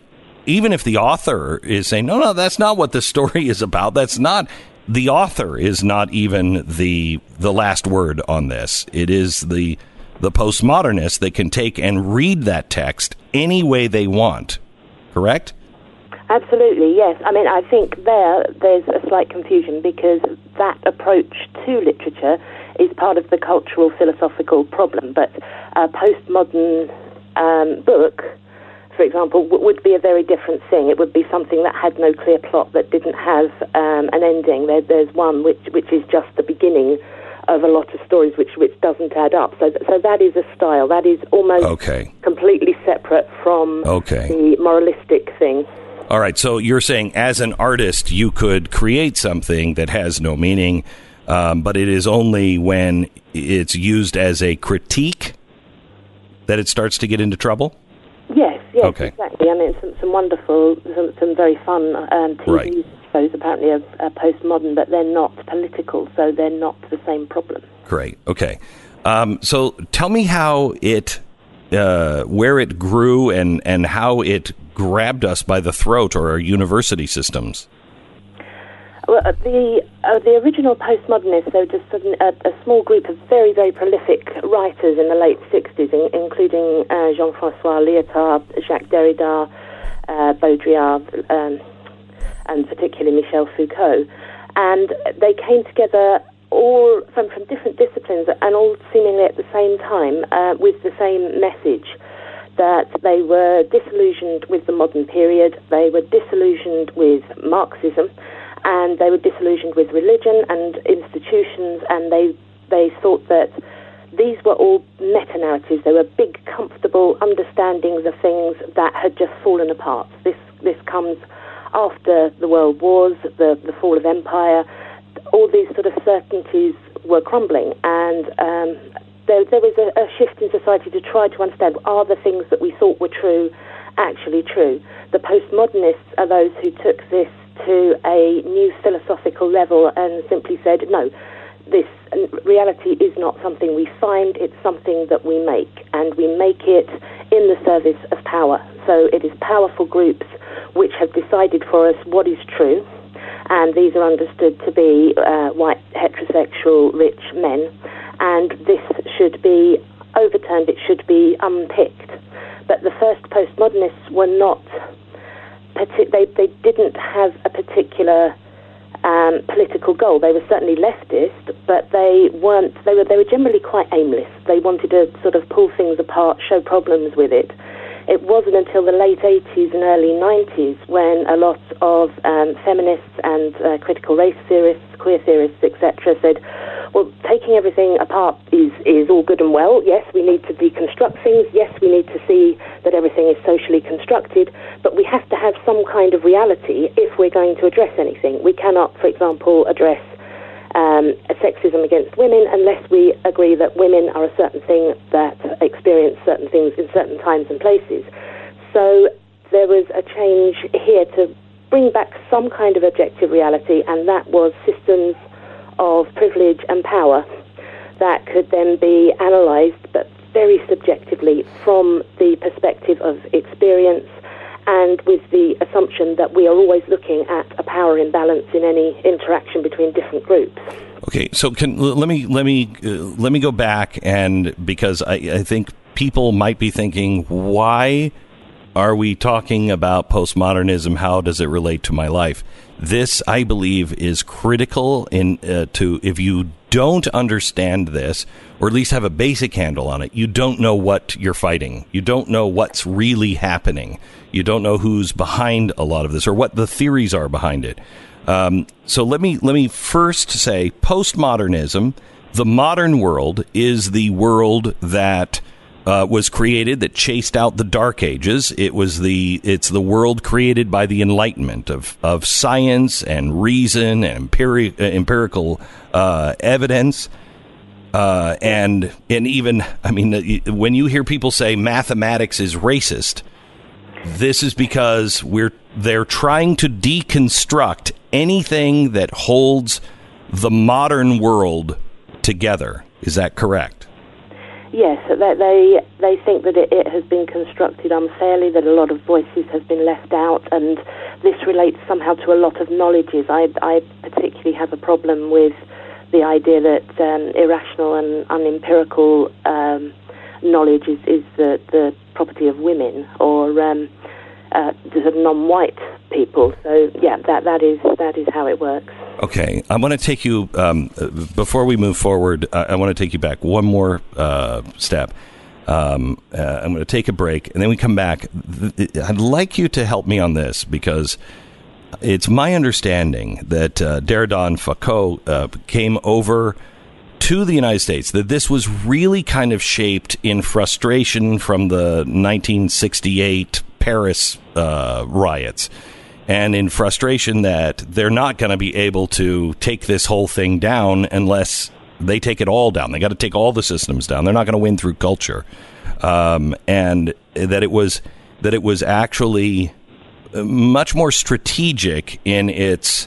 author is saying, no, that's not what the story is about. That's not. The author is not even the last word on this. It is the postmodernists that can take and read that text any way they want. Correct? Absolutely, yes. I mean, I think there's a slight confusion because that approach to literature is part of the cultural philosophical problem. But a postmodern book, for example, would be a very different thing. It would be something that had no clear plot, that didn't have an ending. There's one which is just the beginning of a lot of stories which doesn't add up. So that is a style. That is almost completely separate from the moralistic thing. All right, so you're saying as an artist you could create something that has no meaning, but it is only when it's used as a critique that it starts to get into trouble? Yes, exactly. I mean, some wonderful, some very fun TV shows apparently are postmodern, but they're not political, so they're not the same problem. Great. Okay. So tell me how it, where it grew and how it grabbed us by the throat, or our university systems. Well, the original postmodernists, they were just a small group of very, very prolific writers in the late 60s, including Jean-François Lyotard, Jacques Derrida, Baudrillard, and particularly Michel Foucault. And they came together all from different disciplines and all seemingly at the same time with the same message, that they were disillusioned with the modern period, they were disillusioned with Marxism, and they were disillusioned with religion and institutions, and they thought that these were all meta-narratives. They were big, comfortable understandings of things that had just fallen apart. This comes after the world wars, the fall of empire. All these sort of certainties were crumbling, and there was a shift in society to try to understand, are the things that we thought were true actually true? The postmodernists are those who took this to a new philosophical level and simply said, no, this reality is not something we find, it's something that we make, and we make it in the service of power. So it is powerful groups which have decided for us what is true, and these are understood to be white, heterosexual, rich men, and this should be overturned, it should be unpicked. But the first postmodernists were not, they didn't have a particular political goal. They were certainly leftist, but they were generally quite aimless. They wanted to sort of pull things apart, show problems with it. It wasn't until the late 80s and early 90s when a lot of feminists and critical race theorists, queer theorists, etc. said, well, taking everything apart is all good and well. Yes, we need to deconstruct things. Yes, we need to see that everything is socially constructed, but we have to have some kind of reality if we're going to address anything. We cannot, for example, address sexism against women unless we agree that women are a certain thing that experience certain things in certain times and places. So there was a change here to bring back some kind of objective reality, and that was systems of privilege and power that could then be analysed, but very subjectively from the perspective of experience, and with the assumption that we are always looking at a power imbalance in any interaction between different groups. Okay, so let me go back, and because I think people might be thinking, why are we talking about postmodernism? How does it relate to my life? This, I believe, is critical to if you don't understand this, or at least have a basic handle on it, you don't know what you're fighting. You don't know what's really happening. You don't know who's behind a lot of this or what the theories are behind it. So let me first say postmodernism, the modern world, is the world that was created, that chased out the Dark Ages. It's the world created by the Enlightenment of science and reason and empirical evidence. And even, I mean, when you hear people say mathematics is racist, this is because they're trying to deconstruct anything that holds the modern world together. Is that correct? Yes, they think that it has been constructed unfairly, that a lot of voices have been left out, and this relates somehow to a lot of knowledges. I particularly have a problem with the idea that irrational and unempirical knowledge is the property of women or non-white people. So yeah, that is how it works. Okay, I want to take you before we move forward. I want to take you back one more step. I'm going to take a break, and then we come back. I'd like you to help me on this because it's my understanding that Dieudonné Foucault came over to the United States, that this was really kind of shaped in frustration from the 1968 Paris riots, and in frustration that they're not going to be able to take this whole thing down unless they take it all down. They got to take all the systems down. They're not going to win through culture, and that it was actually much more strategic in its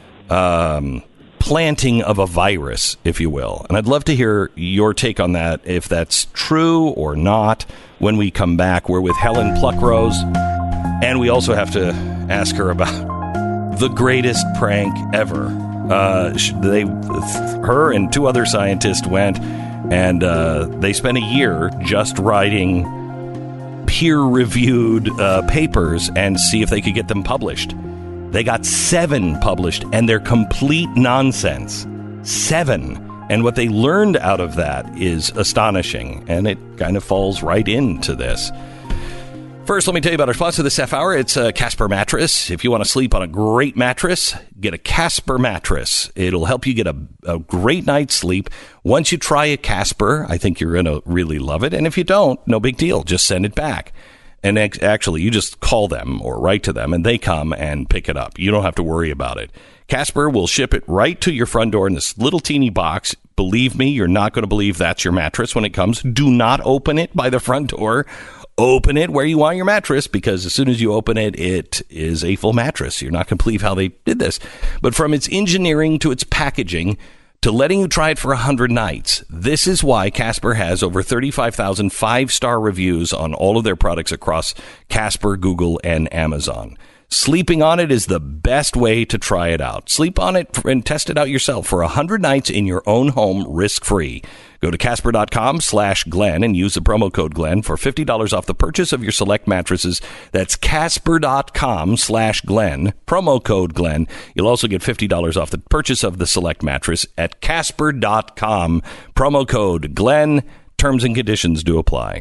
planting of a virus, if you will. And I'd love to hear your take on that, if that's true or not, when we come back. We're with Helen Pluckrose, and we also have to ask her about the greatest prank ever. Her and two other scientists went, and they spent a year just writing peer-reviewed papers and see if they could get them published. They got 7 published, and they're complete nonsense. 7. And what they learned out of that is astonishing, and it kind of falls right into this. First, let me tell you about our sponsor this half hour. It's a Casper mattress. If you want to sleep on a great mattress, get a Casper mattress. It'll help you get a great night's sleep. Once you try a Casper, I think you're going to really love it. And if you don't, no big deal. Just send it back. And actually, you just call them or write to them, and they come and pick it up. You don't have to worry about it. Casper will ship it right to your front door in this little teeny box. Believe me, you're not going to believe that's your mattress when it comes. Do not open it by the front door. Open it where you want your mattress, because as soon as you open it, it is a full mattress. You're not going to believe how they did this. But from its engineering to its packaging to letting you try it for 100 nights, this is why Casper has over 35,000 5-star reviews on all of their products across Casper, Google, and Amazon. Sleeping on it is the best way to try it out. Sleep on it and test it out yourself for 100 nights in your own home, risk-free. Go to Casper.com/Glenn and use the promo code Glenn for $50 off the purchase of your select mattresses. That's Casper.com/Glenn, promo code Glenn. You'll also get $50 off the purchase of the select mattress at Casper.com, promo code Glenn. Terms and conditions do apply.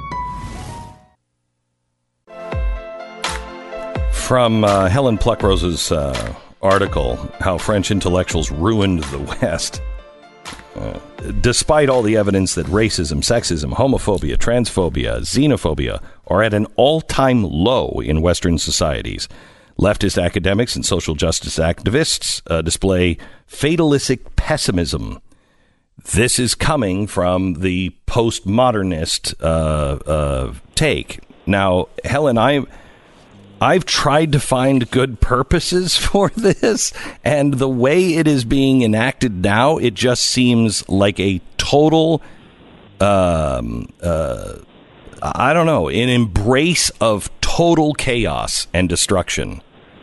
From Helen Pluckrose's article, How French Intellectuals Ruined the West. Despite all the evidence that racism, sexism, homophobia, transphobia, xenophobia are at an all-time low in Western societies, leftist academics and social justice activists display fatalistic pessimism. This is coming from the postmodernist take. Now, Helen, I've tried to find good purposes for this, and the way it is being enacted now, it just seems like a total, I don't know, an embrace of total chaos and destruction.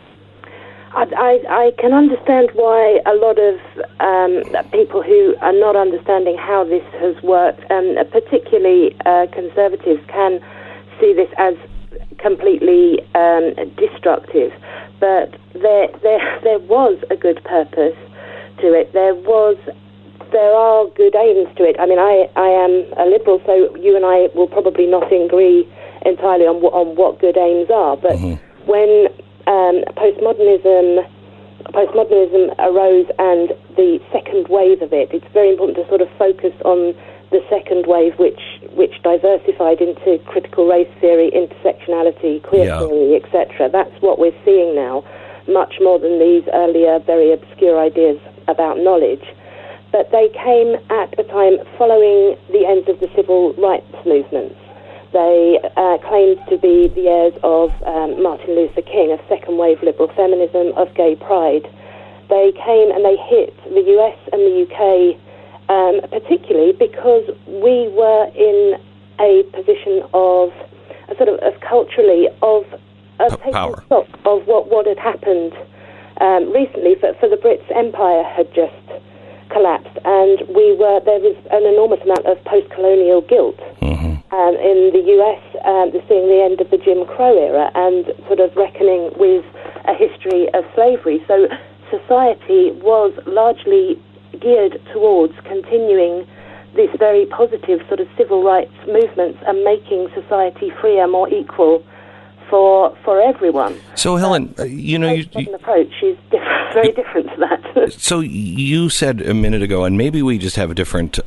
I can understand why a lot of people who are not understanding how this has worked, and particularly conservatives, can see this as completely destructive, but there was a good purpose to it. There are good aims to it. I mean, I am a liberal, so you and I will probably not agree entirely on what good aims are. But when postmodernism arose and the second wave of it, it's very important to sort of focus on the second wave, which diversified into critical race theory, intersectionality, queer theory, etc. That's what we're seeing now, much more than these earlier, very obscure ideas about knowledge. But they came at a time following the end of the civil rights movements. They claimed to be the heirs of Martin Luther King, of second-wave liberal feminism, of gay pride. They came and they hit the US and the UK, particularly because we were in a position of culturally of taking power. stock of what had happened recently. For the Brits, empire had just collapsed, and there was an enormous amount of post-colonial guilt. In the US, seeing the end of the Jim Crow era and sort of reckoning with a history of slavery. So society was largely geared towards continuing this very positive sort of civil rights movements and making society freer, more equal for everyone. So, Helen, your approach is very different to that. So you said a minute ago, and maybe we just have a different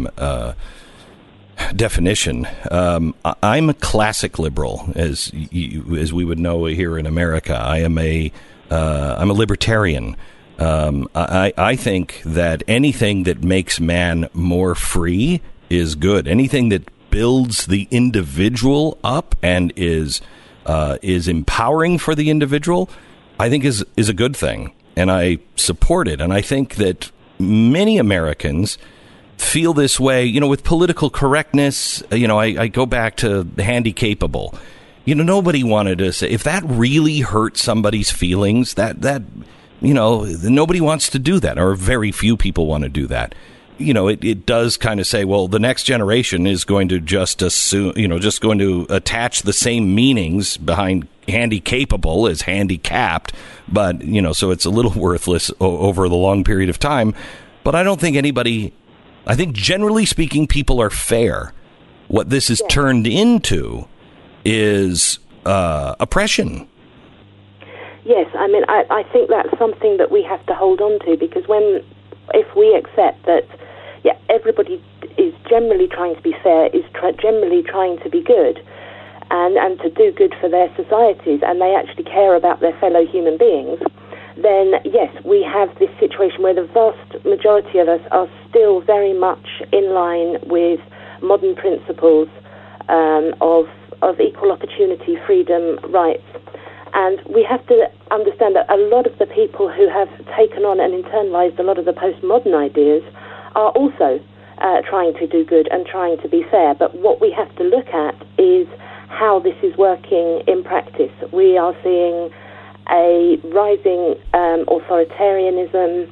definition. I'm a classic liberal, as we would know here in America. I'm a libertarian. I think that anything that makes man more free is good. Anything that builds the individual up and is empowering for the individual, I think is a good thing, and I support it. And I think that many Americans feel this way, with political correctness. I go back to the handy-capable. Nobody wanted to say, if that really hurt somebody's feelings, that nobody wants to do that, or very few people want to do that. It does kind of say, well, the next generation is going to just assume, just going to attach the same meanings behind handy-capable as handicapped, but, so it's a little worthless over the long period of time. But I don't think I think generally speaking, people are fair. What this has turned into is oppression. Yes, I mean, I think that's something that we have to hold on to, because if we accept that, everybody is generally trying to be fair, is generally trying to be good, and to do good for their societies, and they actually care about their fellow human beings, then yes, we have this situation where the vast majority of us are still very much in line with modern principles of equal opportunity, freedom, rights. And we have to understand that a lot of the people who have taken on and internalized a lot of the postmodern ideas are also trying to do good and trying to be fair. But what we have to look at is how this is working in practice. We are seeing a rising authoritarianism,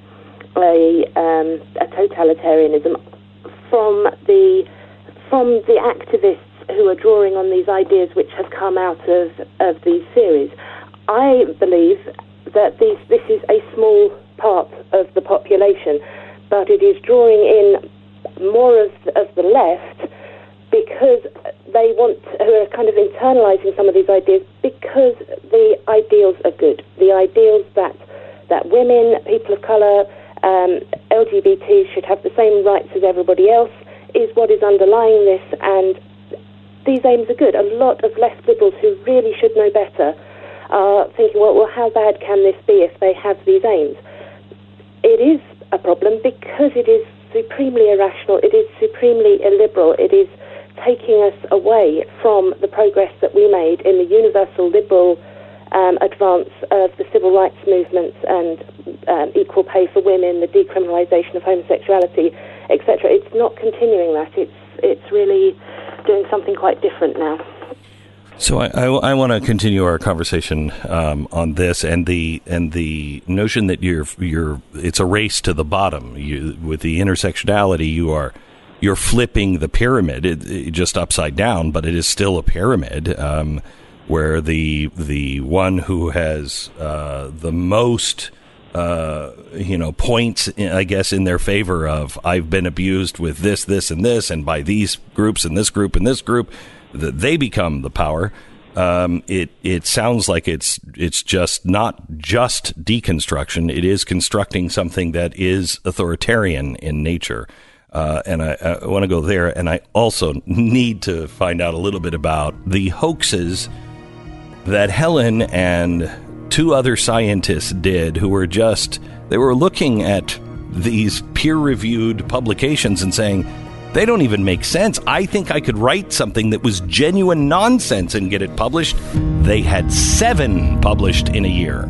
a totalitarianism from the activists who are drawing on these ideas which have come out of these series. I believe that this is a small part of the population, but it is drawing in more of the left because who are kind of internalizing some of these ideas because the ideals are good. The ideals that women, people of colour, LGBT should have the same rights as everybody else is what is underlying this, and these aims are good. A lot of left liberals who really should know better are thinking, well, how bad can this be if they have these aims? It is a problem because it is supremely irrational, it is supremely illiberal, it is taking us away from the progress that we made in the universal liberal advance of the civil rights movements and equal pay for women, the decriminalisation of homosexuality, etc. It's not continuing that. It's really doing something quite different now. So I want to continue our conversation on this and the notion that it's a race to the bottom. With the intersectionality, you're flipping the pyramid it just upside down, but it is still a pyramid where the one who has the most points, I guess, in their favor of I've been abused with this, and this, and by these groups and this group and this group, that they become the power. It sounds like it's just not just deconstruction. It is constructing something that is authoritarian in nature. And I want to go there. And I also need to find out a little bit about the hoaxes that Helen and two other scientists did who were they were looking at these peer-reviewed publications and saying, they don't even make sense. I think I could write something that was genuine nonsense and get it published. They had 7 published in a year.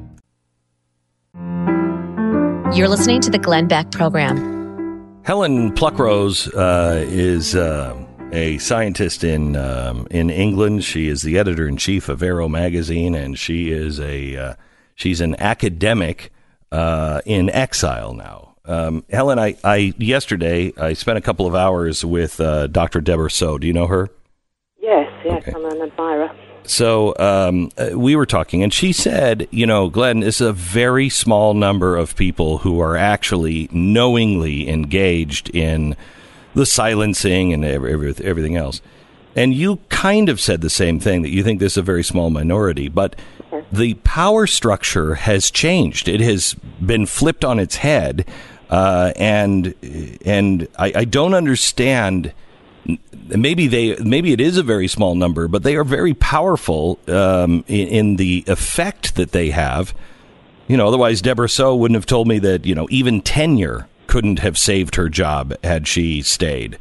You're listening to the Glenn Beck Program. Helen Pluckrose is a scientist in England. She is the editor-in-chief of Arrow magazine, and she is she's an academic in exile now. Helen, yesterday I spent a couple of hours with Dr. Deborah Soh. Do you know her? Yes, okay. I'm an admirer. So we were talking, and she said, Glenn, it's a very small number of people who are actually knowingly engaged in the silencing and everything else. And you kind of said the same thing, that you think this is a very small minority, but the power structure has changed. It has been flipped on its head. And I don't understand. Maybe it is a very small number, but they are very powerful in the effect that they have. Otherwise Deborah Soh wouldn't have told me that even tenure couldn't have saved her job had she stayed.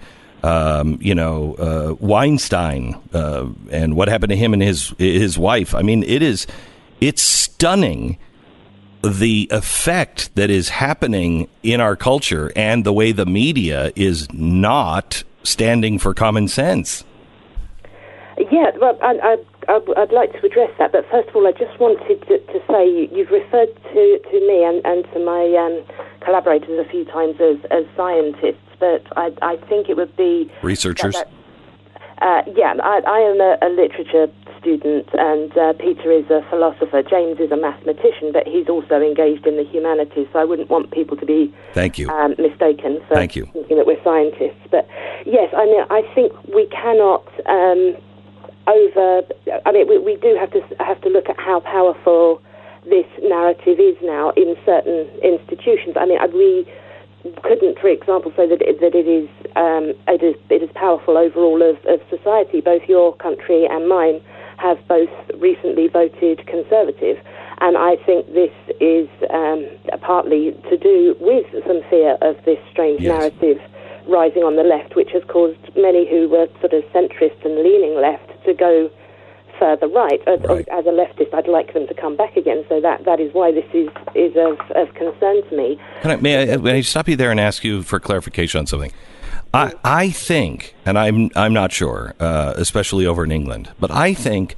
Weinstein and what happened to him and his wife. I mean, it's stunning. The effect that is happening in our culture and the way the media is not standing for common sense. Yeah, well, I'd like to address that, but first of all, I just wanted to say you've referred to me and to my collaborators a few times as scientists, but I think it would be... Researchers? I am a literature student, and Peter is a philosopher. James is a mathematician, but he's also engaged in the humanities, so I wouldn't want people to be mistaken for thinking that we're scientists. But yes, I think we cannot we do have to look at how powerful this narrative is now in certain institutions. We couldn't, for example, say that it is powerful overall of society. Both your country and mine have both recently voted Conservative, and I think this is partly to do with some fear of this strange narrative rising on the left, which has caused many who were sort of centrist and leaning left to go further right. As a leftist, I'd like them to come back again, so that is why this is of concern to me. May I stop you there and ask you for clarification on something? I think, and I'm not sure, especially over in England, but I think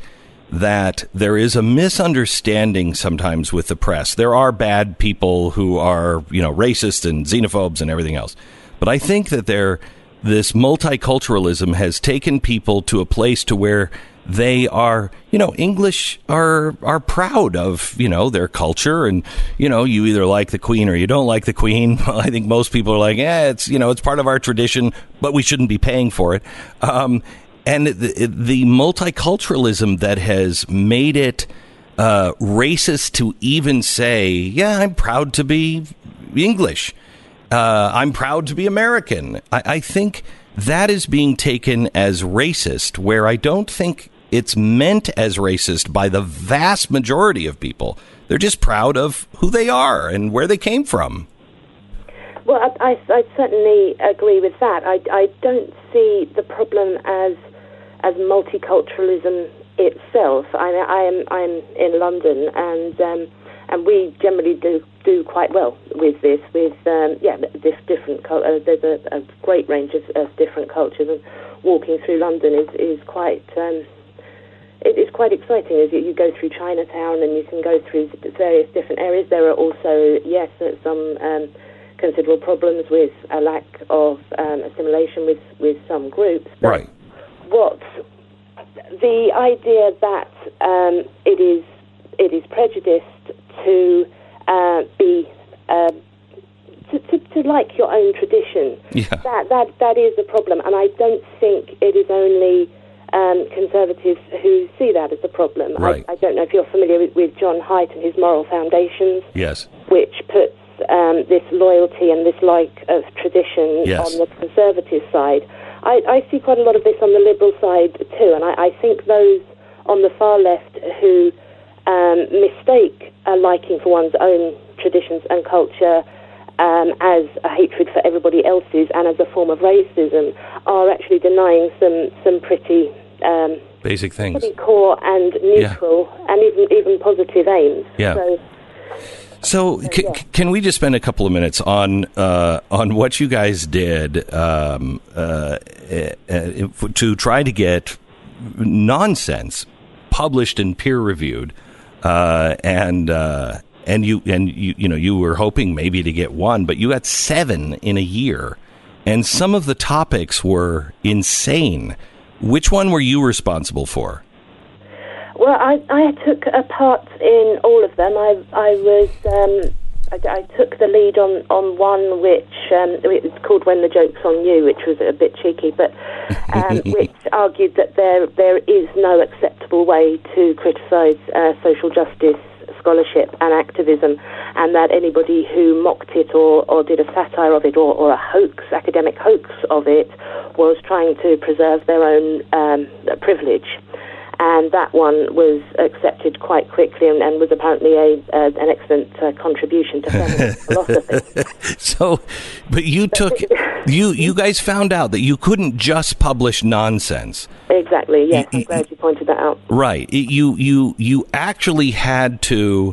that there is a misunderstanding sometimes with the press. There are bad people who are, racist and xenophobes and everything else. But I think that this multiculturalism has taken people to a place to where they are, English are proud of, their culture. And, you either like the Queen or you don't like the Queen. Well, I think most people are like, it's part of our tradition, but we shouldn't be paying for it. And the multiculturalism that has made it racist to even say, I'm proud to be English. I'm proud to be American. I think that is being taken as racist, where I don't think it's meant as racist by the vast majority of people. They're just proud of who they are and where they came from. Well, I certainly agree with that. I don't see the problem as multiculturalism itself. I'm in London, and we generally do quite well with this. With different there's a great range of different cultures, and walking through London is quite it is quite exciting. As you go through Chinatown and you can go through various different areas. There are also some considerable problems with a lack of assimilation with some groups. But right. What the idea that it is prejudiced to be to like your own tradition. Yeah. That is a problem, and I don't think it is only conservatives who see that as a problem. Right. I don't know if you're familiar with John Haidt and his moral foundations. Yes. Which puts this loyalty and this like of tradition Yes. on the conservative side. I see quite a lot of this on the liberal side too, and I think those on the far left who mistake a liking for one's own traditions and culture as a hatred for everybody else's and as a form of racism are actually denying some pretty basic things, pretty core and neutral and even positive aims. Yeah. So can we just spend a couple of minutes on what you guys did to try to get nonsense published and peer reviewed, and you were hoping maybe to get one, but you got 7 in a year, and some of the topics were insane. Which one were you responsible for? Well, I took a part in all of them. I took the lead on one which it's called "When the Joke's on You," which was a bit cheeky, but which argued that there is no acceptable way to criticise social justice scholarship and activism, and that anybody who mocked it or did a satire of it or a academic hoax of it was trying to preserve their own privilege. And that one was accepted quite quickly and was apparently an excellent contribution to feminist philosophy. So, but you you guys found out that you couldn't just publish nonsense. Exactly. Yes, I'm glad you pointed that out. Right. You actually had to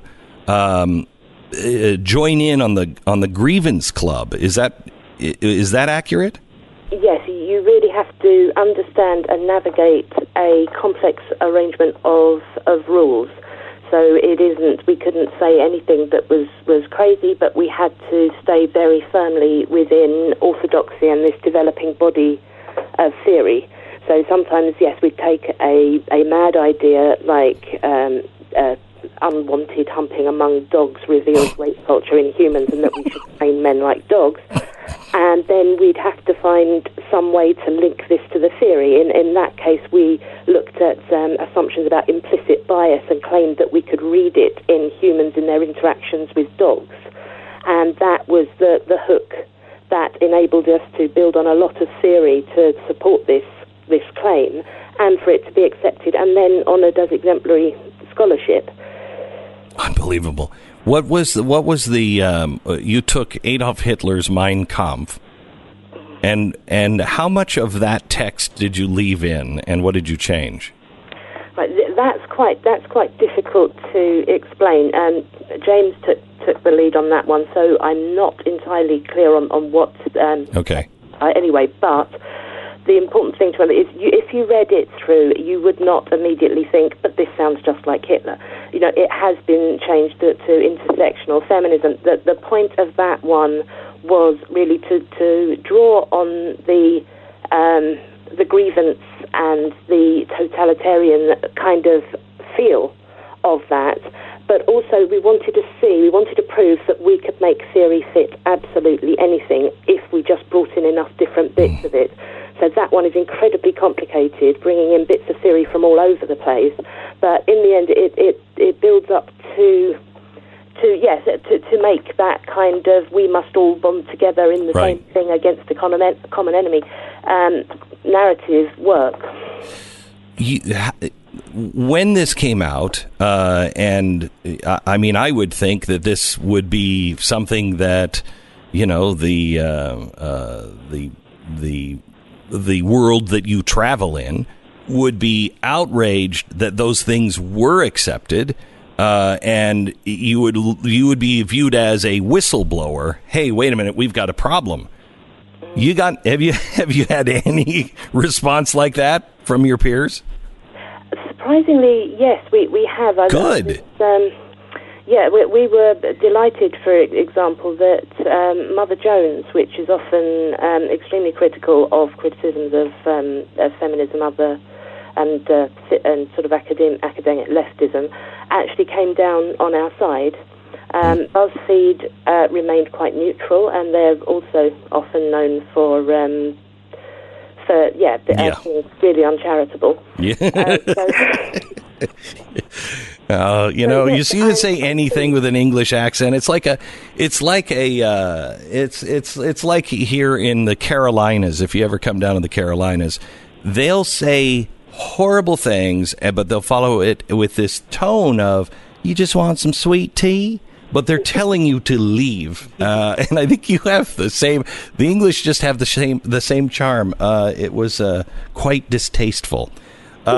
join in on the grievance club. Is that accurate? Yes, you really have to understand and navigate a complex arrangement of rules. So we couldn't say anything that was crazy, but we had to stay very firmly within orthodoxy and this developing body of theory. So sometimes, yes, we'd take a mad idea like unwanted humping among dogs reveals rape culture in humans and that we should train men like dogs. And then we'd have to find some way to link this to the theory. In that case, we looked at assumptions about implicit bias and claimed that we could read it in humans in their interactions with dogs. And that was the hook that enabled us to build on a lot of theory to support this claim and for it to be accepted and then honoured as exemplary scholarship. Unbelievable. What was the you took Adolf Hitler's Mein Kampf, and how much of that text did you leave in, and what did you change? Right, that's quite difficult to explain. James took the lead on that one, so I'm not entirely clear on what. Okay. Anyway, but the important thing to remember is if you read it through, you would not immediately think, but this sounds just like Hitler. You know, it has been changed to intersectional feminism. The point of that one was really to draw on the grievance and the totalitarian kind of feel of that, but also we wanted to prove that we could make theory fit absolutely anything if we just brought in enough different bits of it. So that one is incredibly complicated, bringing in bits of theory from all over the place, but in the end it builds up to make that kind of we must all bond together in the same thing against the common enemy narrative work. When this came out, and I mean, I would think that this would be something that, you know, the world that you travel in would be outraged that those things were accepted, and you would be viewed as a whistleblower. Hey, wait a minute, we've got a problem. Have you had any response like that from your peers? Surprisingly, yes, we have. Good. We were delighted, for example, that Mother Jones, which is often extremely critical of criticisms of feminism, and sort of academic leftism, actually came down on our side. BuzzFeed remained quite neutral, and they're also often known for really uncharitable. Yeah. You know, you say anything with an English accent. It's like here in the Carolinas. If you ever come down to the Carolinas, they'll say horrible things, but they'll follow it with this tone of, you just want some sweet tea? But they're telling you to leave, and I think you have the same. The English just have the same charm. It was quite distasteful. We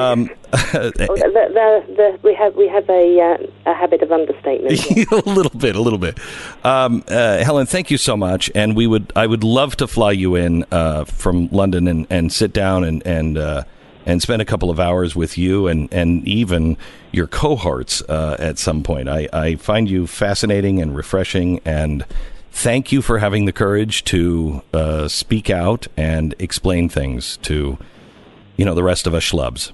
have a habit of understatement. a little bit. Helen, thank you so much, and I would love to fly you in from London and sit down and spend a couple of hours with you and even your cohorts at some point. I find you fascinating and refreshing, and thank you for having the courage to speak out and explain things to, the rest of us schlubs.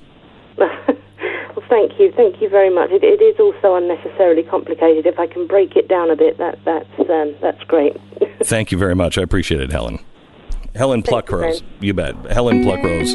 Well, thank you very much. It is also unnecessarily complicated. If I can break it down a bit, that's great. Thank you very much. I appreciate it, Helen. Helen Pluckrose. You bet. Helen Pluckrose.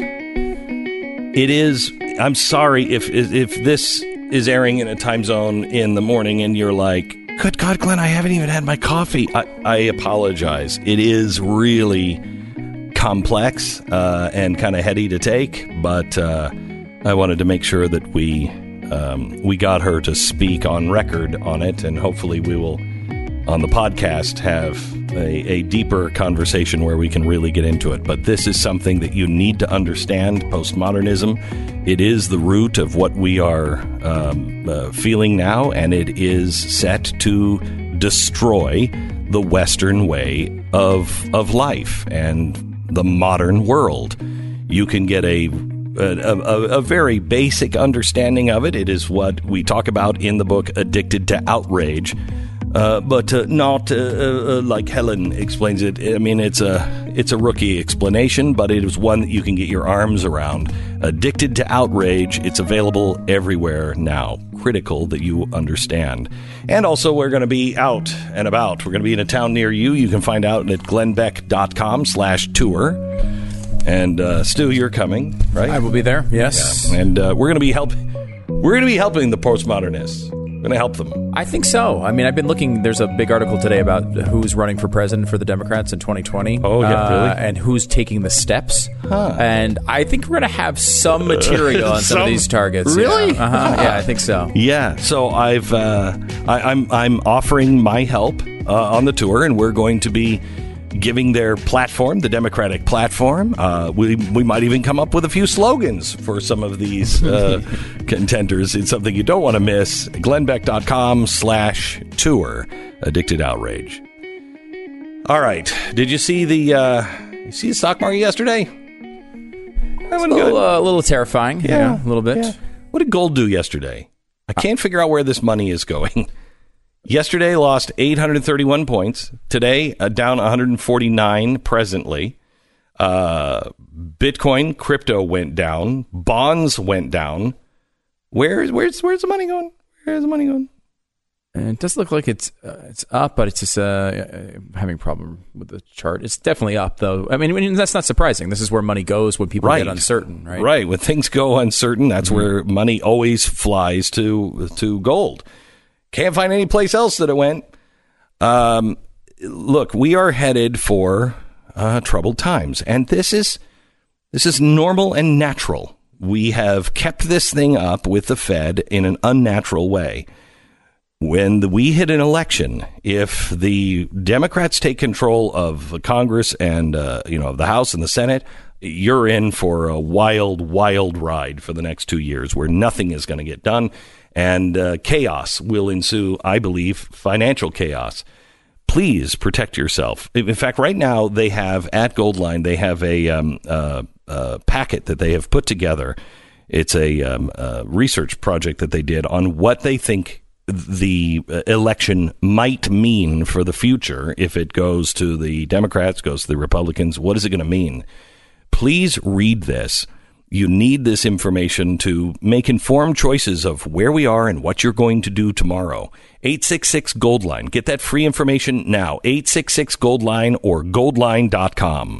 It is. I'm sorry if this is airing in a time zone in the morning and you're like, good God, Glenn, I haven't even had my coffee. I apologize. It is really complex and kind of heady to take, but I wanted to make sure that we got her to speak on record on it, and hopefully we will, on the podcast, have a deeper conversation where we can really get into it. But this is something that you need to understand, postmodernism. It is the root of what we are feeling now, and it is set to destroy the Western way of life and the modern world. You can get a very basic understanding of it. It is what we talk about in the book, Addicted to Outrage. But not like Helen explains it. I mean, it's a rookie explanation, but it is one that you can get your arms around. Addicted to Outrage. It's available everywhere now. Critical that you understand. And also, we're going to be out and about. We're going to be in a town near you. You can find out at glennbeck.com/tour. And Stu, you're coming, right? I will be there. Yes. Yeah. And we're going to be helping the postmodernists. Going to help them. I think so. I mean, I've been looking. There's a big article today about who's running for president for the Democrats in 2020. Oh, yeah, really? And who's taking the steps. Huh. And I think we're going to have some material on some of these targets. Really? Yeah. Yeah, I think so. Yeah. So I'm offering my help on the tour, and we're going to be giving their platform, the Democratic platform. We might even come up with a few slogans for some of these contenders. It's something you don't want to miss. glennbeck.com/tour. Addicted Outrage. All right. Did you see the stock market yesterday? That one good. A little terrifying. Yeah, a little bit. Yeah. What did gold do yesterday? I can't figure out where this money is going. Yesterday lost 831 points. Today down 149 presently. Bitcoin, crypto went down. Bonds went down. Where's the money going? Where's the money going? And it does look like it's up, but it's just having a problem with the chart. It's definitely up, though. I mean, that's not surprising. This is where money goes when people get uncertain, right? Right. When things go uncertain, that's where money always flies to gold. Can't find any place else that it went. Look, we are headed for troubled times, and this is normal and natural. We have kept this thing up with the Fed in an unnatural way. When we hit an election, if the Democrats take control of Congress and the House and the Senate, you're in for a wild, wild ride for the next 2 years where nothing is going to get done, and chaos will ensue. I believe financial chaos. Please protect yourself. In fact, right now they have at Goldline they have a packet that they have put together. It's a research project that they did on what they think the election might mean for the future. If it goes to the Democrats, goes to the Republicans, what is it going to mean? Please read this. You need this information to make informed choices of where we are and what you're going to do tomorrow. 866-GOLDLINE. Get that free information now. 866-GOLDLINE or goldline.com.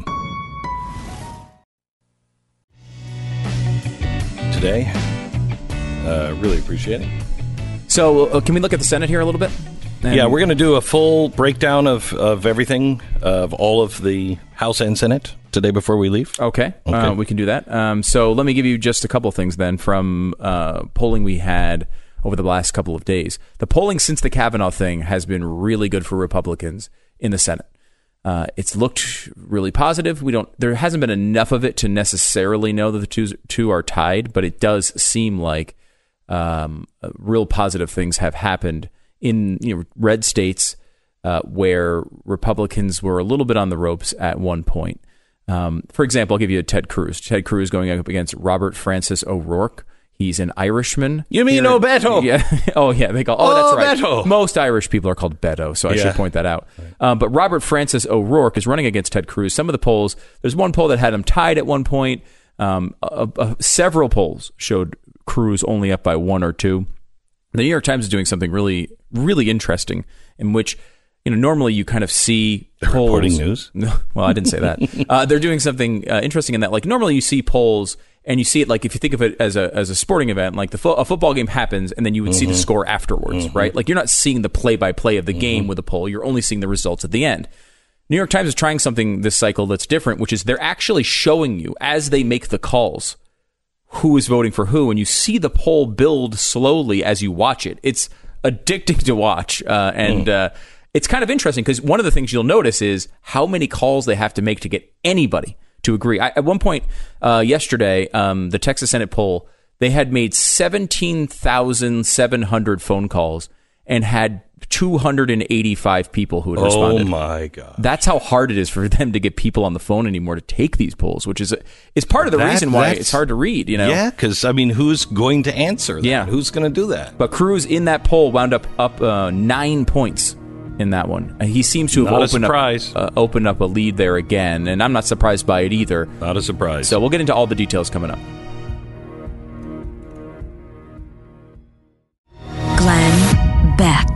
Today, really appreciate it. So can we look at the Senate here a little bit? Yeah, we're going to do a full breakdown of everything, of all of the House and Senate today before we leave. Okay. We can do that. So let me give you just a couple of things then from polling we had over the last couple of days. The polling since the Kavanaugh thing has been really good for Republicans in the Senate. It's looked really positive. There hasn't been enough of it to necessarily know that the two are tied, but it does seem like real positive things have happened in red states where Republicans were a little bit on the ropes at one point. For example, I'll give you Ted Cruz. Ted Cruz going up against Robert Francis O'Rourke. He's an Irishman. You mean Beto? Yeah. Oh, yeah. They call. That's right. Beto. Most Irish people are called Beto, so I should point that out. But Robert Francis O'Rourke is running against Ted Cruz. Some of the polls, there's one poll that had him tied at one point. Several polls showed Cruz only up by 1 or 2. The New York Times is doing something really, really interesting in which, normally you kind of see polls. Reporting news? Well, I didn't say that. They're doing something interesting in that, like, normally you see polls and you see it, like, if you think of it as a sporting event, like a football game happens and then you would see the score afterwards, right? Like, you're not seeing the play-by-play of the game with a poll. You're only seeing the results at the end. New York Times is trying something this cycle that's different, which is they're actually showing you, as they make the calls, who is voting for who, and you see the poll build slowly as you watch it. It's addicting to watch, and it's kind of interesting because one of the things you'll notice is how many calls they have to make to get anybody to agree. At one point yesterday, the Texas Senate poll, they had made 17,700 phone calls and had 285 people who had responded. Oh my God. That's how hard it is for them to get people on the phone anymore to take these polls, which is part of the reason why it's hard to read, Yeah, because, who's going to answer that? Yeah. Who's going to do that? But Cruz in that poll wound up 9 points in that one. He seems to have opened up a lead there again, and I'm not surprised by it either. Not a surprise. So we'll get into all the details coming up. Glenn Beck.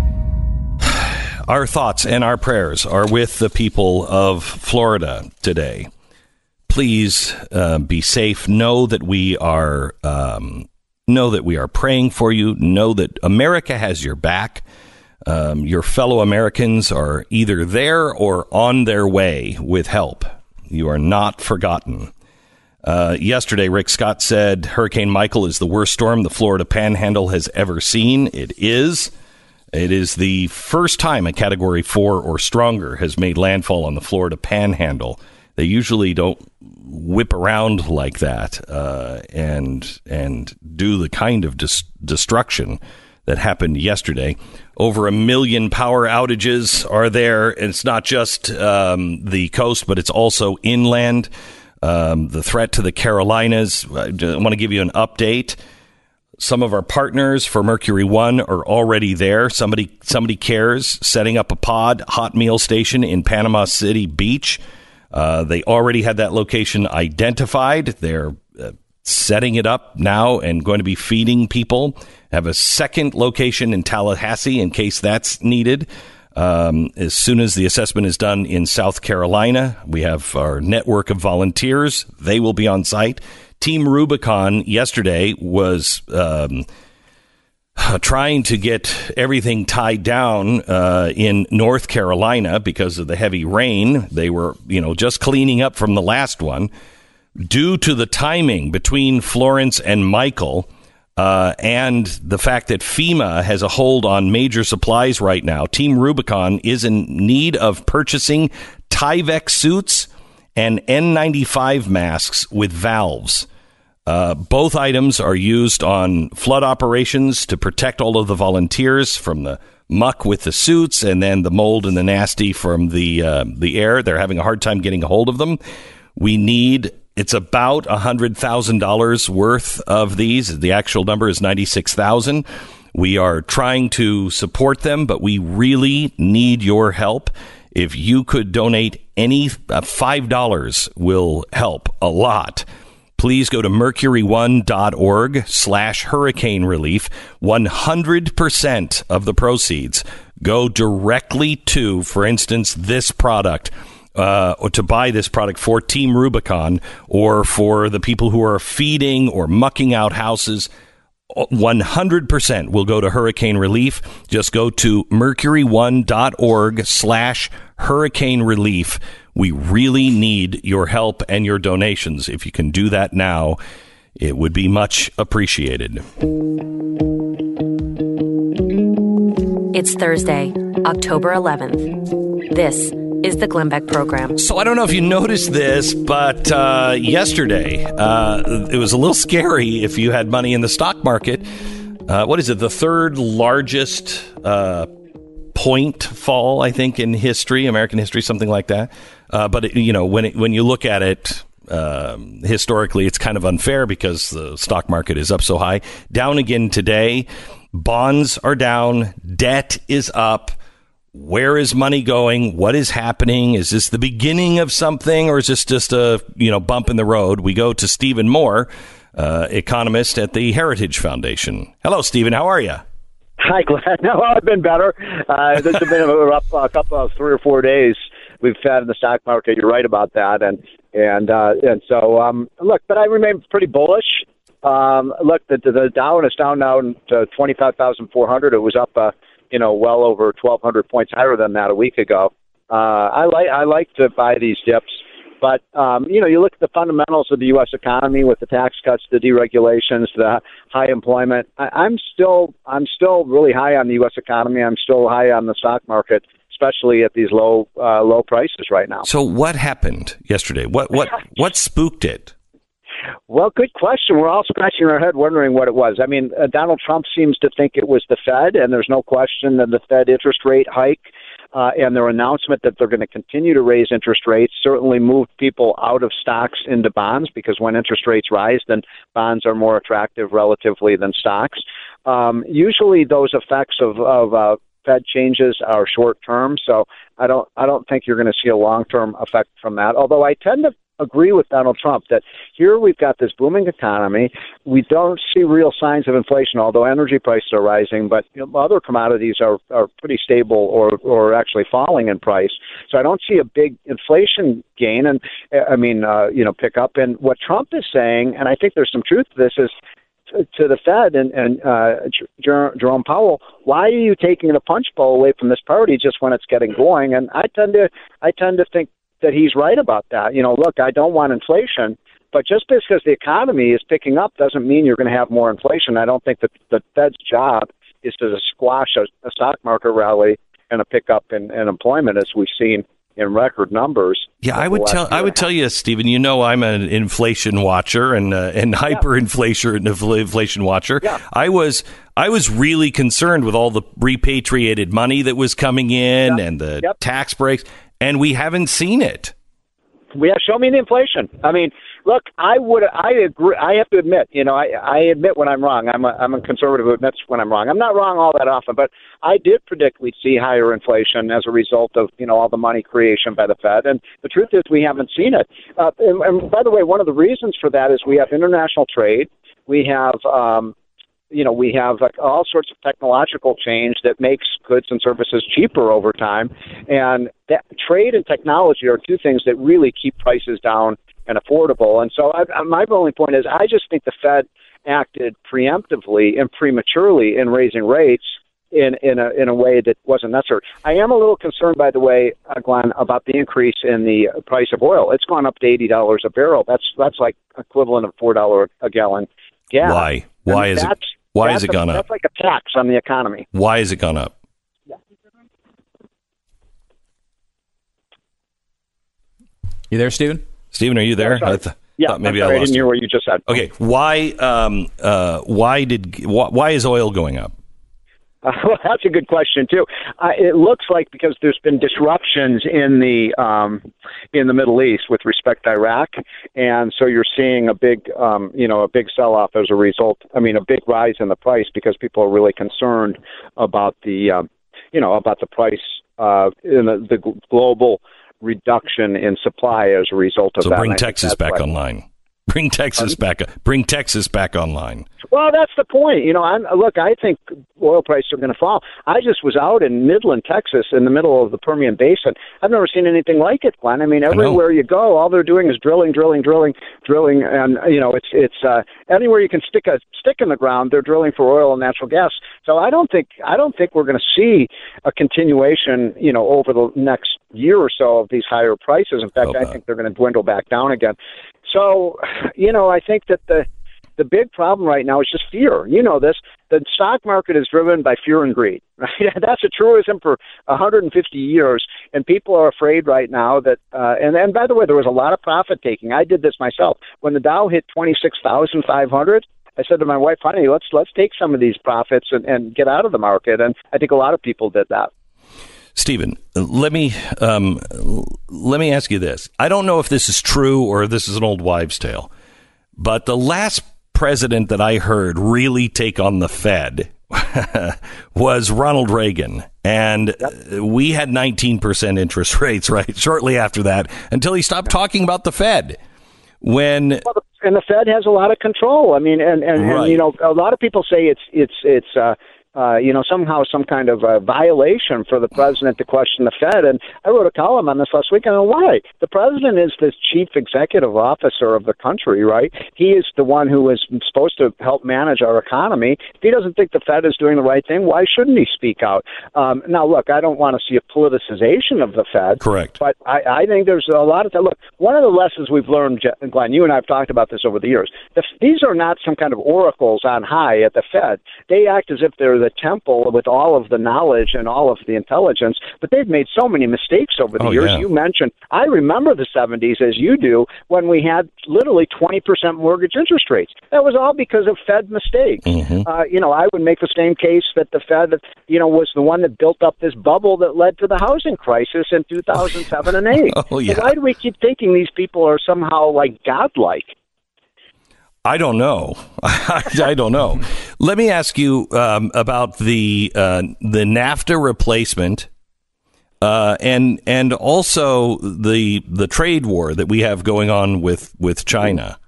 Our thoughts and our prayers are with the people of Florida today. Please be safe. Know that we are praying for you. Know that America has your back. Your fellow Americans are either there or on their way with help. You are not forgotten. Yesterday, Rick Scott said Hurricane Michael is the worst storm the Florida Panhandle has ever seen. It is. It is the first time a Category 4 or stronger has made landfall on the Florida Panhandle. They usually don't whip around like that and do the kind of destruction that happened yesterday. Over 1 million power outages are there. And it's not just the coast, but it's also inland. the threat to the Carolinas. I want to give you an update. Some of our partners for Mercury One are already there. Somebody cares, setting up a pod hot meal station in Panama City Beach. They already had that location identified. They're setting it up now and going to be feeding people. Have a second location in Tallahassee in case that's needed. As soon as the assessment is done in South Carolina, we have our network of volunteers. They will be on site. Team Rubicon yesterday was trying to get everything tied down in North Carolina because of the heavy rain. They were, just cleaning up from the last one. Due to the timing between Florence and Michael, and the fact that FEMA has a hold on major supplies right now, Team Rubicon is in need of purchasing Tyvek suits and N95 masks with valves. Both items are used on flood operations to protect all of the volunteers from the muck with the suits and then the mold and the nasty from the air. They're having a hard time getting a hold of them. It's about $100,000 worth of these. The actual number is $96,000. We are trying to support them, but we really need your help. If you could donate any $5 will help a lot. Please go to mercury1.org/hurricane relief. 100% of the proceeds go directly to, for instance, this product, or to buy this product for Team Rubicon or for the people who are feeding or mucking out houses. 100% will go to hurricane relief. Just go to mercury1.org/hurricane relief. We really need your help and your donations. If you can do that now, it would be much appreciated. It's Thursday, October 11th. This is the Glenn Beck Program. So I don't know if you noticed this, but yesterday it was a little scary if you had money in the stock market. What is it? The third largest point fall, I think, in history, American history, something like that. But when you look at it historically, it's kind of unfair because the stock market is up so high. Down again today. Bonds are down. Debt is up. Where is money going? What is happening? Is this the beginning of something, or is this just a bump in the road? We go to Stephen Moore, economist at the Heritage Foundation. Hello, Stephen. How are you? Hi, Glenn. No, I've been better. This has been a rough couple of 3 or 4 days we've had in the stock market. You're right about that, and so look, but I remain pretty bullish. Look, the Dow is down now to 25,400. It was up, well over 1,200 points higher than that a week ago. I like to buy these dips, but you look at the fundamentals of the U.S. economy with the tax cuts, the deregulations, the high employment. I'm still really high on the U.S. economy. I'm still high on the stock market, especially at these low prices right now. So what happened yesterday? What spooked it? Well, good question. We're all scratching our head wondering what it was. I mean, Donald Trump seems to think it was the Fed, and there's no question that the Fed interest rate hike and their announcement that they're going to continue to raise interest rates certainly moved people out of stocks into bonds, because when interest rates rise, then bonds are more attractive relatively than stocks. Usually those effects of Fed changes are short term, so I don't think you're going to see a long-term effect from that, although I tend to agree with Donald Trump that here we've got this booming economy. We don't see real signs of inflation, although energy prices are rising, but other commodities are pretty stable or actually falling in price. So I don't see a big inflation gain and pick up. And what Trump is saying, and I think there's some truth to this, is to the Fed and Jerome Powell, why are you taking the punch bowl away from this party just when it's getting going? And I tend to think that he's right about that. Look, I don't want inflation, but just because the economy is picking up doesn't mean you're going to have more inflation. I don't think that the Fed's job is to squash a stock market rally and a pickup in employment, as we've seen in record numbers. Yeah, I would tell you, Stephen. I'm an inflation watcher and hyperinflation watcher. Yeah. I was really concerned with all the repatriated money that was coming in and the tax breaks. And we haven't seen it. Show me the inflation. I mean, look, I agree. I have to admit, I admit when I'm wrong. I'm a conservative who admits when I'm wrong. I'm not wrong all that often, but I did predict we'd see higher inflation as a result of, all the money creation by the Fed. And the truth is we haven't seen it. And by the way, one of the reasons for that is we have international trade. We have, we have all sorts of technological change that makes goods and services cheaper over time. And that trade and technology are two things that really keep prices down and affordable. And so my only point is I just think the Fed acted preemptively and prematurely in raising rates in a way that wasn't necessary. I am a little concerned, by the way, Glenn, about the increase in the price of oil. It's gone up to $80 a barrel. That's like equivalent of $4 a gallon gas. Why? Why has it gone up? That's like a tax on the economy. Why has it gone up? You there, Stephen? Stephen, are you there? I didn't hear what you just said. Okay, why is oil going up? Well, that's a good question too. It looks like because there's been disruptions in the Middle East with respect to Iraq, and so you're seeing a big sell-off as a result. I mean, a big rise in the price because people are really concerned about the price in the global reduction in supply as a result of that. So bring Texas back online. Bring Texas back online. Well, that's the point. I think oil prices are going to fall. I just was out in Midland, Texas, in the middle of the Permian Basin. I've never seen anything like it, Glenn. I mean, everywhere you go, all they're doing is drilling, and it's anywhere you can stick a stick in the ground, they're drilling for oil and natural gas. So I don't think we're going to see a continuation, over the next year or so of these higher prices. In fact, I think they're going to dwindle back down again. So, I think that the big problem right now is just fear. This. The stock market is driven by fear and greed. Right? That's a truism for 150 years, and people are afraid right now that. And by the way, there was a lot of profit taking. I did this myself when the Dow hit 26,500. I said to my wife, "Honey, let's take some of these profits and get out of the market." And I think a lot of people did that. Stephen, let me ask you this. I don't know if this is true or if this is an old wives' tale, but the last president that I heard really take on the Fed was Ronald Reagan. And we had 19% interest rates, right, shortly after that, until he stopped talking about the Fed. And the Fed has a lot of control. I mean, and a lot of people say it's somehow some kind of a violation for the president to question the Fed. And I wrote a column on this last week. I don't know why. The president is the chief executive officer of the country, right? He is the one who is supposed to help manage our economy. If he doesn't think the Fed is doing the right thing, why shouldn't he speak out? Now, look, I don't want to see a politicization of the Fed. Correct. But I think there's a lot of that. Look, one of the lessons we've learned, Glenn, you and I have talked about this over the years. These are not some kind of oracles on high at the Fed. They act as if they're the temple with all of the knowledge and all of the intelligence, but they've made so many mistakes over the years. Yeah. You mentioned, I remember the 70s as you do, when we had literally 20% mortgage interest rates. That was all because of Fed mistakes. Mm-hmm. I would make the same case that the Fed, was the one that built up this bubble that led to the housing crisis in 2007 and 8. Oh, yeah. So why do we keep thinking these people are somehow like godlike? I don't know. I don't know. Let me ask you about the NAFTA replacement and also the trade war that we have going on with China.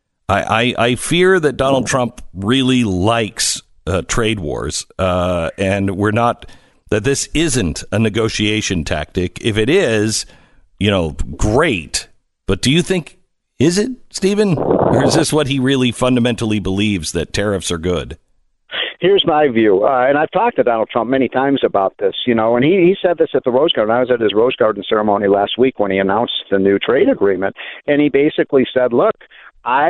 I fear that Donald Trump really likes trade wars, and that this isn't a negotiation tactic. If it is, great. But do you think, is it, Stephen? Or is this what he really fundamentally believes, that tariffs are good? Here's my view, and I've talked to Donald Trump many times about this, and he said this at the Rose Garden. I was at his Rose Garden ceremony last week when he announced the new trade agreement, and he basically said, look, I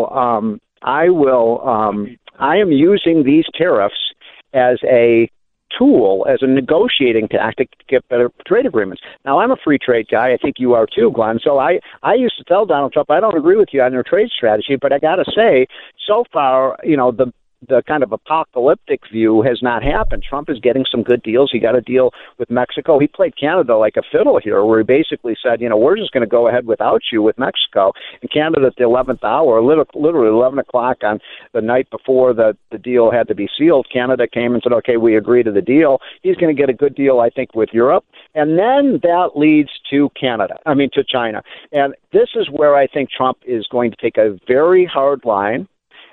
am using these tariffs as a tool, as a negotiating tactic to get better trade agreements. Now, I'm a free trade guy. I think you are too, Glenn. So I used to tell Donald Trump, I don't agree with you on your trade strategy, but I got to say, so far, the kind of apocalyptic view has not happened. Trump is getting some good deals. He got a deal with Mexico. He played Canada like a fiddle here, where he basically said, we're just going to go ahead without you with Mexico. And Canada at the 11th hour, literally 11 o'clock on the night before the deal had to be sealed, Canada came and said, okay, we agree to the deal. He's going to get a good deal, I think, with Europe. And then that leads to to China. And this is where I think Trump is going to take a very hard line.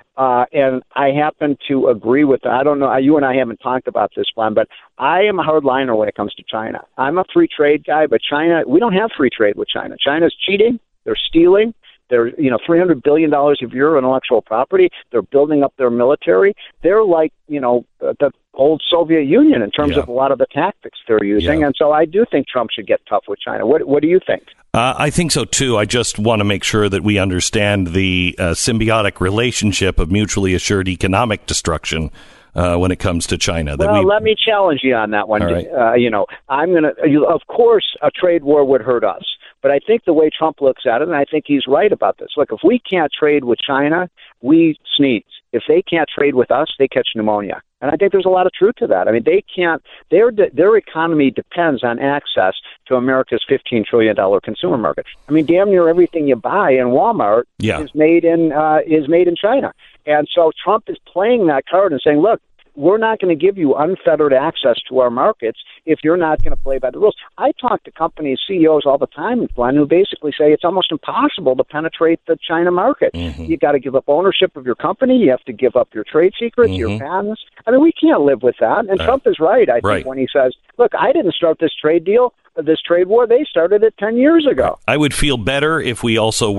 And I happen to agree with that. I don't know. You and I haven't talked about this, Glenn, but I am a hardliner when it comes to China. I'm a free trade guy, but China, we don't have free trade with China. China's cheating. They're stealing. They're, $300 billion of your intellectual property. They're building up their military. They're like, the old Soviet Union in terms of a lot of the tactics they're using. And so I do think Trump should get tough with China. What do you think? I think so, too. I just want to make sure that we understand the symbiotic relationship of mutually assured economic destruction when it comes to China. Let me challenge you on that one. Right. I'm going to, of course, a trade war would hurt us. But I think the way Trump looks at it, and I think he's right about this. Look, if we can't trade with China, we sneeze. If they can't trade with us, they catch pneumonia. And I think there's a lot of truth to that. I mean, they can't. Their economy depends on access to America's $15 trillion consumer market. I mean, damn near everything you buy in Walmart is made in China. And so Trump is playing that card and saying, look, we're not going to give you unfettered access to our markets if you're not going to play by the rules. I talk to companies, CEOs all the time, Glenn, who basically say it's almost impossible to penetrate the China market. Mm-hmm. You got to give up ownership of your company. You have to give up your trade secrets, your patents. I mean, we can't live with that. And Trump is right, I think, when he says, look, I didn't start this trade deal. This trade war, they started it 10 years ago. I would feel better if they also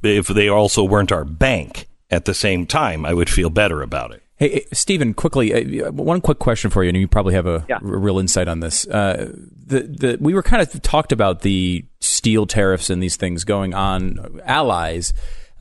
weren't our bank at the same time. I would feel better about it. Hey, Stephen, quickly, one quick question for you, and you probably have a real insight on this. We were kind of talked about the steel tariffs and these things going on allies,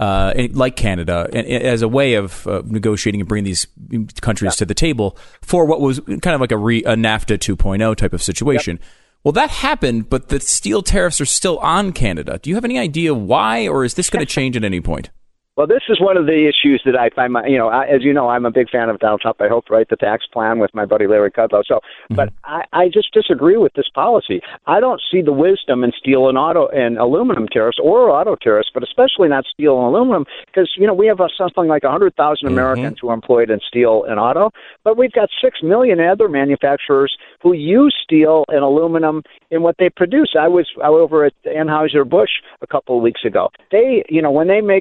like Canada, and as a way of negotiating and bringing these countries to the table for what was kind of like a NAFTA 2.0 type of situation. Yep. Well, that happened, but the steel tariffs are still on Canada. Do you have any idea why, or is this going to change at any point? Well, this is one of the issues that I find, as you know, I'm a big fan of Donald Trump. I hope to write the tax plan with my buddy Larry Kudlow. So, but I just disagree with this policy. I don't see the wisdom in steel and auto and aluminum tariffs or auto tariffs, but especially not steel and aluminum, because, we have something like 100,000 Americans who are employed in steel and auto, but we've got 6 million other manufacturers who use steel and aluminum in what they produce. I was over at Anheuser-Busch a couple of weeks ago. They, when they make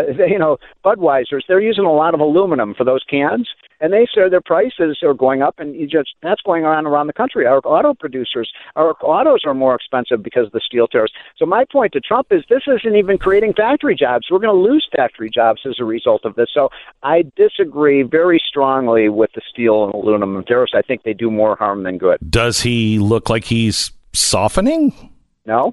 Budweiser's, they're using a lot of aluminum for those cans, and they say their prices are going up, and that's going on around the country. Our auto producers, our autos are more expensive because of the steel tariffs. So my point to Trump is this isn't even creating factory jobs. We're going to lose factory jobs as a result of this. So I disagree very strongly with the steel and aluminum tariffs. I think they do more harm than good. Does he look like he's softening? No.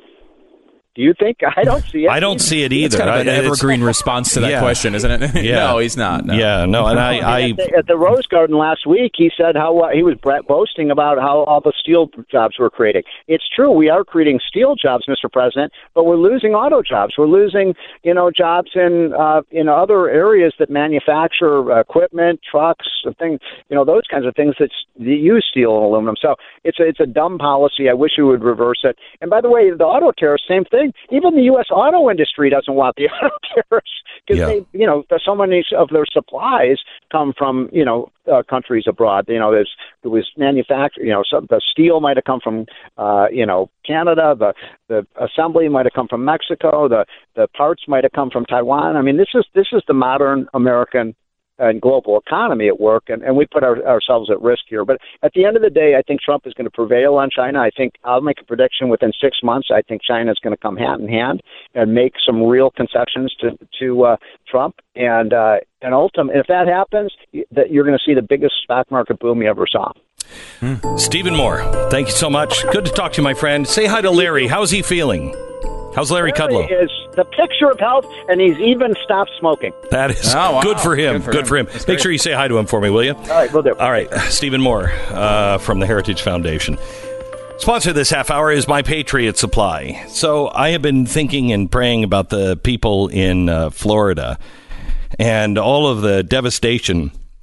Do you think? I don't see it. I don't see it either. It's kind of an evergreen response to that question, isn't it? Yeah. No, he's not. No. Yeah, no. And at the Rose Garden last week, he said how he was boasting about how all the steel jobs were creating. It's true, we are creating steel jobs, Mr. President, but we're losing auto jobs. We're losing, jobs in other areas that manufacture equipment, trucks, things, those kinds of things that use steel and aluminum. So it's a dumb policy. I wish we would reverse it. And by the way, the auto tariffs, same thing. Even the U.S. auto industry doesn't want the auto tariffs because so many of their supplies come from countries abroad. There was manufactured. The steel might have come from Canada. The assembly might have come from Mexico. The parts might have come from Taiwan. I mean, this is the modern American and global economy at work, and we put ourselves at risk here. But at the end of the day, I think Trump is going to prevail on China. I think I'll make a prediction within 6 months. I think China is going to come hand in hand and make some real concessions to Trump. And ultimately, if that happens, that you're going to see the biggest stock market boom you ever saw. Stephen Moore, thank you so much. Good to talk to you, my friend. Say hi to Larry. How's he feeling? How's Larry Kudlow? Is the picture of health, and he's even stopped smoking. That is good for him. Good for him. Make sure you say hi to him for me, will you? All right, we'll do. All right, Stephen Moore from the Heritage Foundation. Sponsor this half hour is My Patriot Supply. So I have been thinking and praying about the people in Florida and all of the devastation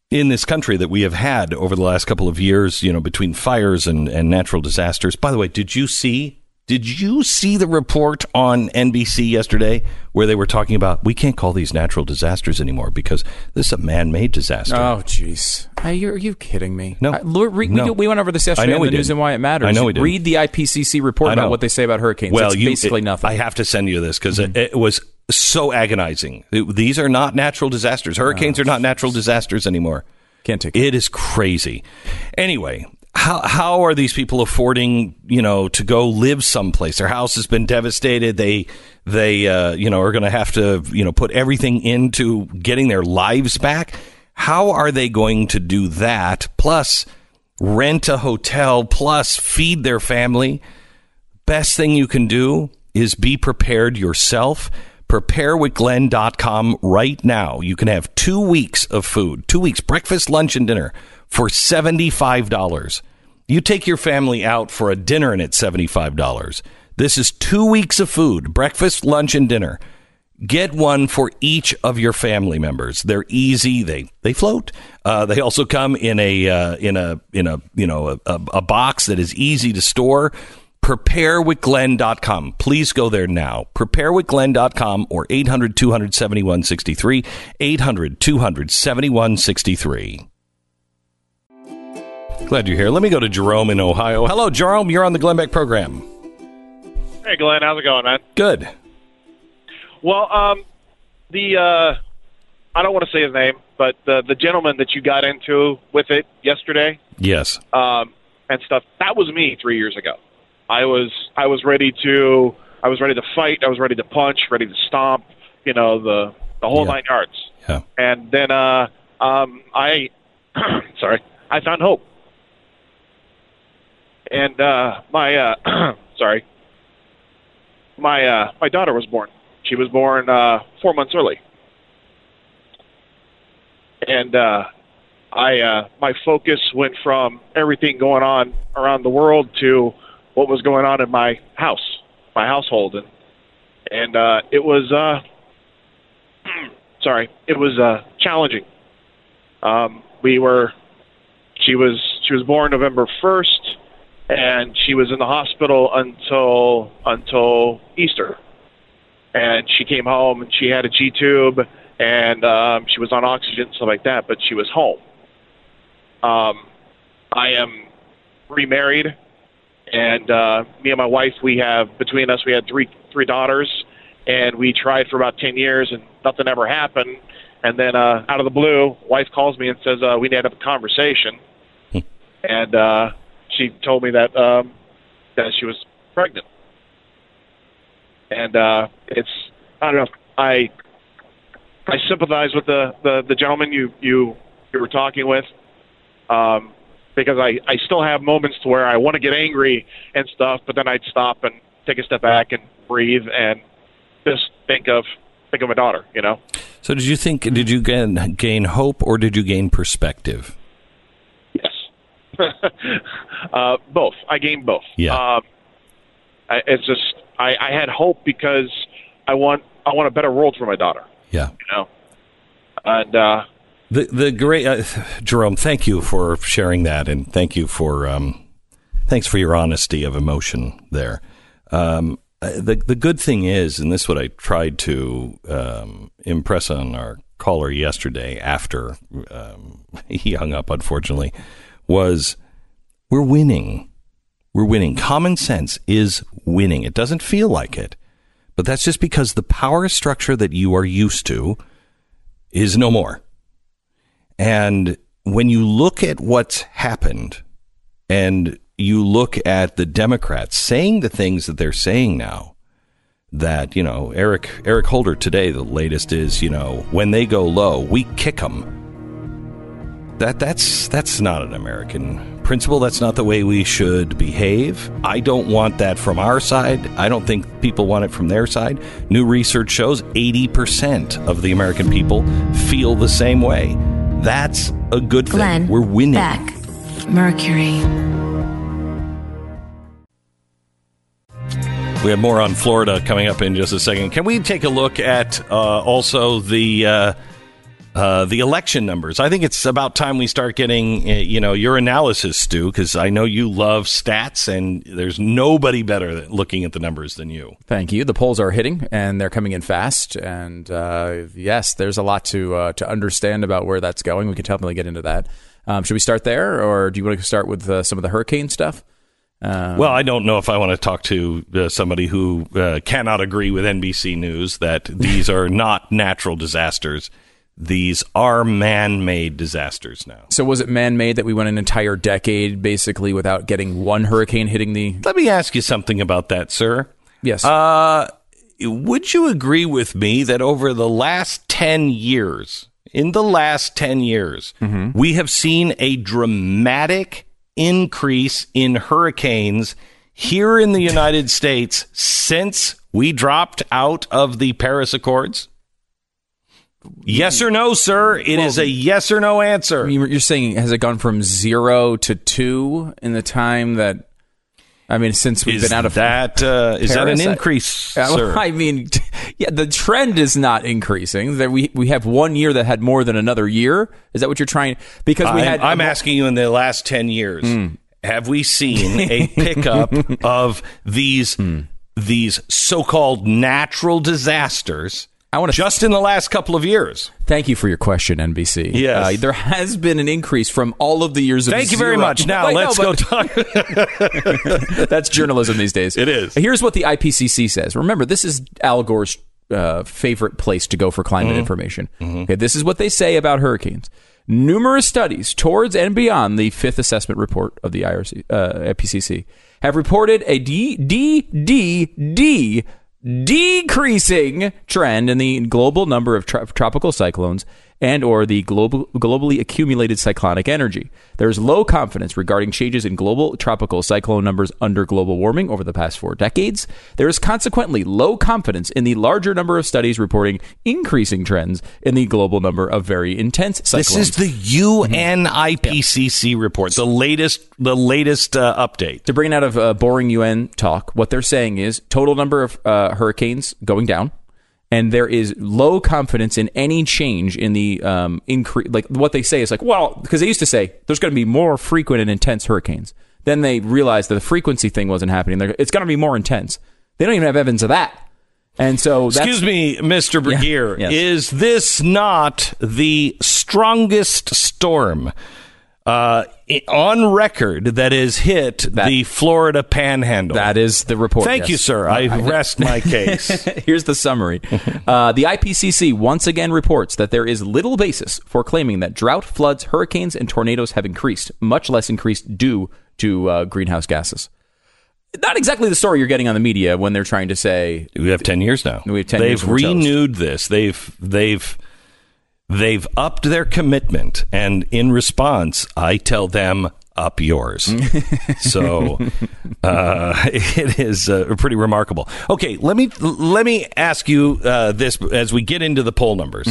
in this country that we have had over the last couple of years, between fires and natural disasters. By the way, did you see the report on NBC yesterday where they were talking about we can't call these natural disasters anymore because this is a man-made disaster? Oh, jeez. Are you kidding me? No. We went over this yesterday on the News and Why It Matters. I know we did. Read the IPCC report about what they say about hurricanes. Well, it's basically nothing. I have to send you this because it was so agonizing. These are not natural disasters. Hurricanes are not natural disasters anymore. Can't take it. It is crazy. Anyway, how are these people affording, to go live someplace? Their house has been devastated. They are going to have to, put everything into getting their lives back. How are they going to do that? Plus rent a hotel, plus feed their family. Best thing you can do is be prepared yourself. PrepareWithGlenn.com right now. You can have 2 weeks of food, 2 weeks, breakfast, lunch, and dinner for $75. You take your family out for a dinner and it's $75. This is 2 weeks of food, breakfast, lunch, and dinner. Get one for each of your family members. They're easy. They float. They also come in a box that is easy to store. PrepareWithGlenn.com. Please go there now. PrepareWithGlenn.com or 800-200-7163. 800-200-7163. Glad you're here. Let me go to Jerome in Ohio. Hello, Jerome. You're on the Glenn Beck program. Hey, Glenn. How's it going, man? Good. Well, I don't want to say his name, but the gentleman that you got into with it yesterday, yes, and stuff, that was me 3 years ago. I was ready to fight. I was ready to punch, ready to stomp, the whole 9 yards. Yeah. And then I found hope. And my daughter was born. She was born 4 months early. And my focus went from everything going on around the world to what was going on in my household, and it was it was challenging. She was born November 1st, and she was in the hospital until Easter, and she came home and she had a G-tube, and she was on oxygen and stuff like that, but she was home. I am remarried. And me and my wife, between us, we had three daughters, and we tried for about 10 years, and nothing ever happened. And then out of the blue, wife calls me and says, we need to have a conversation. And she told me that she was pregnant. And I don't know, I sympathize with the gentleman you were talking with. Because I still have moments to where I want to get angry and stuff, but then I'd stop and take a step back and breathe and just think of my daughter, So did you gain hope or did you gain perspective? Yes. Both. I gained both. Yeah. It's just, I had hope because I want a better world for my daughter. Yeah. And, The great Jerome, thank you for sharing that, and thanks for your honesty of emotion there. The good thing is, and this is what I tried to impress on our caller yesterday after he hung up, unfortunately, was we're winning. We're winning. Common sense is winning. It doesn't feel like it, but that's just because the power structure that you are used to is no more. And when you look at what's happened and you look at the Democrats saying the things that they're saying now, that, Eric Holder today, the latest is, when they go low, we kick them. That's not an American principle. That's not the way we should behave. I don't want that from our side. I don't think people want it from their side. New research shows 80% of the American people feel the same way. That's a good thing. Glenn We're winning. Beck, Mercury. We have more on Florida coming up in just a second. Can we take a look at also the the election numbers. I think it's about time we start getting, your analysis, Stu, because I know you love stats, and there's nobody better at looking at the numbers than you. Thank you. The polls are hitting, and they're coming in fast. And yes, there's a lot to understand about where that's going. We can definitely get into that. Should we start there, or do you want to start with some of the hurricane stuff? Well, I don't know if I want to talk to somebody who cannot agree with NBC News that these are not natural disasters. These are man-made disasters now. So was it man-made that we went an entire decade basically without getting one hurricane hitting the... Let me ask you something about that, sir. Yes. Would you agree with me that over the last 10 years, we have seen a dramatic increase in hurricanes here in the United States since we dropped out of the Paris Accords? Yes or no, sir? It is a yes or no answer. You're saying, has it gone from 0 to 2 in the time that, since we've been out of that? Is that an increase, sir? The trend is not increasing. That we have 1 year that had more than another year. Is that what you're trying? Because I'm asking you, in the last 10 years, have we seen a pickup of these so-called natural disasters? Just in the last couple of years. Thank you for your question, NBC. Yes. There has been an increase from all of the years of Thank you very much. Now, let's go talk. That's journalism these days. It is. Here's what the IPCC says. Remember, this is Al Gore's favorite place to go for climate information. Okay, this is what they say about hurricanes. Numerous studies towards and beyond the fifth assessment report of the IPCC have reported a decreasing trend in the global number of tropical cyclones and or the globally accumulated cyclonic energy. There is low confidence regarding changes in global tropical cyclone numbers under global warming over the past 4 decades. There is consequently low confidence in the larger number of studies reporting increasing trends in the global number of very intense cyclones. This is the UN IPCC report, the latest update. To bring it out of boring UN talk, what they're saying is total number of hurricanes going down. And there is low confidence in any change in the increase. Like what they say is because they used to say there's going to be more frequent and intense hurricanes. Then they realized that the frequency thing wasn't happening. It's going to be more intense. They don't even have evidence of that. And so excuse me, Mr. Bergier, is this not the strongest storm on record that has hit the Florida Panhandle? That is the report. Thank you, sir. I rest my case. Here's the summary. The IPCC once again reports that there is little basis for claiming that drought, floods, hurricanes, and tornadoes have increased, much less increased due to greenhouse gases. Not exactly the story you're getting on the media when they're trying to say... We have 10 years now. We have 10 years. They've renewed this. They've upped their commitment, and in response, I tell them, up yours. So it is pretty remarkable. Okay, let me ask you this as we get into the poll numbers.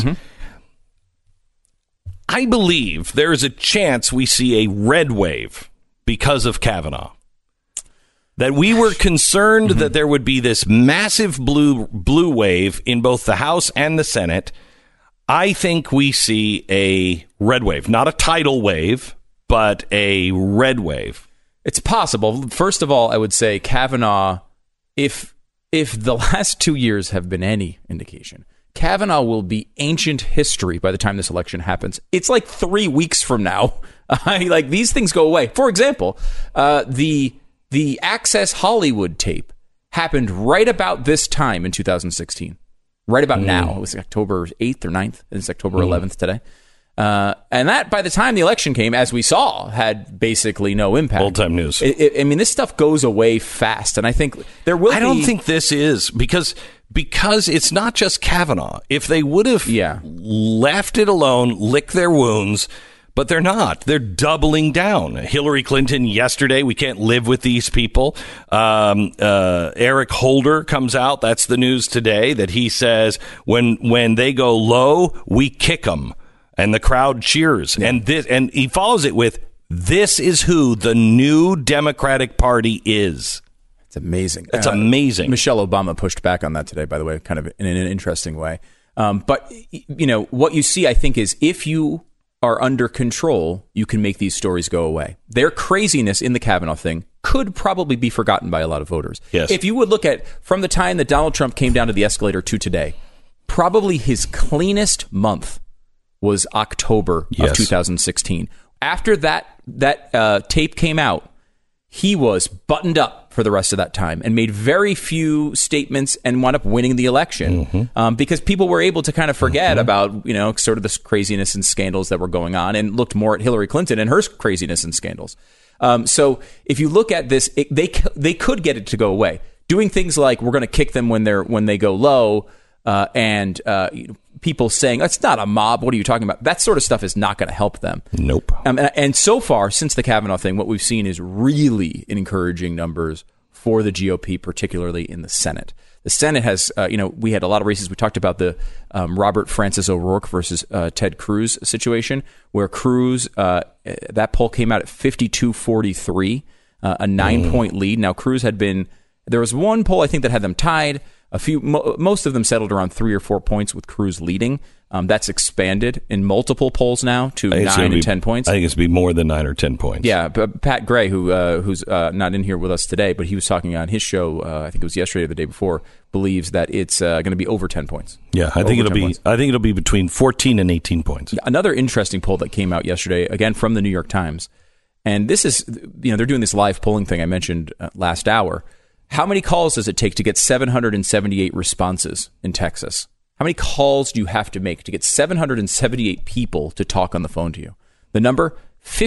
I believe there is a chance we see a red wave because of Kavanaugh. That we were concerned that there would be this massive blue wave in both the House and the Senate. I think we see a red wave, not a tidal wave, but a red wave. It's possible. First of all, I would say Kavanaugh, if the last 2 years have been any indication, Kavanaugh will be ancient history by the time this election happens. It's like 3 weeks from now. These things go away. For example, the Access Hollywood tape happened right about this time in 2016. Right about now. It was October 8th or 9th. It's October 11th today. And that, by the time the election came, as we saw, had basically no impact. Old-time news. This stuff goes away fast. And I think there will be... I don't think this is, because it's not just Kavanaugh. If they would have left it alone, licked their wounds... But they're not. They're doubling down. Hillary Clinton yesterday, we can't live with these people. Eric Holder comes out. That's the news today, that he says when they go low, we kick them. And the crowd cheers. Yeah. And he follows it with, this is who the new Democratic Party is. It's amazing. That's amazing. Michelle Obama pushed back on that today, by the way, kind of in an interesting way. But, what you see, I think, is if you are under control, you can make these stories go away. Their craziness in the Kavanaugh thing could probably be forgotten by a lot of voters. Yes. If you would look at from the time that Donald Trump came down to the escalator to today, probably his cleanest month was October of 2016. After that tape came out, he was buttoned up for the rest of that time and made very few statements and wound up winning the election because people were able to kind of forget about, sort of this craziness and scandals that were going on and looked more at Hillary Clinton and her craziness and scandals. So if you look at this, they could get it to go away. Doing things like we're going to kick them when they go low and people saying, it's not a mob. What are you talking about? That sort of stuff is not going to help them. Nope. And so far, since the Kavanaugh thing, what we've seen is really encouraging numbers for the GOP, particularly in the Senate. The Senate has, we had a lot of races. We talked about the Robert Francis O'Rourke versus Ted Cruz situation, where Cruz, that poll came out at 52-43, a 9-point lead. Now, Cruz there was one poll, I think, that had them tied. Most of them settled around 3 or 4 points with Cruz leading. That's expanded in multiple polls now to 9 and 10 points. I think it's be more than 9 or 10 points. Yeah, but Pat Gray, who's not in here with us today, but he was talking on his show, I think it was yesterday or the day before, believes that it's going to be over 10 points. Yeah, I think it'll be between 14 and 18 points. Another interesting poll that came out yesterday, again from the New York Times, and this is, they're doing this live polling thing I mentioned last hour. How many calls does it take to get 778 responses in Texas? How many calls do you have to make to get 778 people to talk on the phone to you? The number,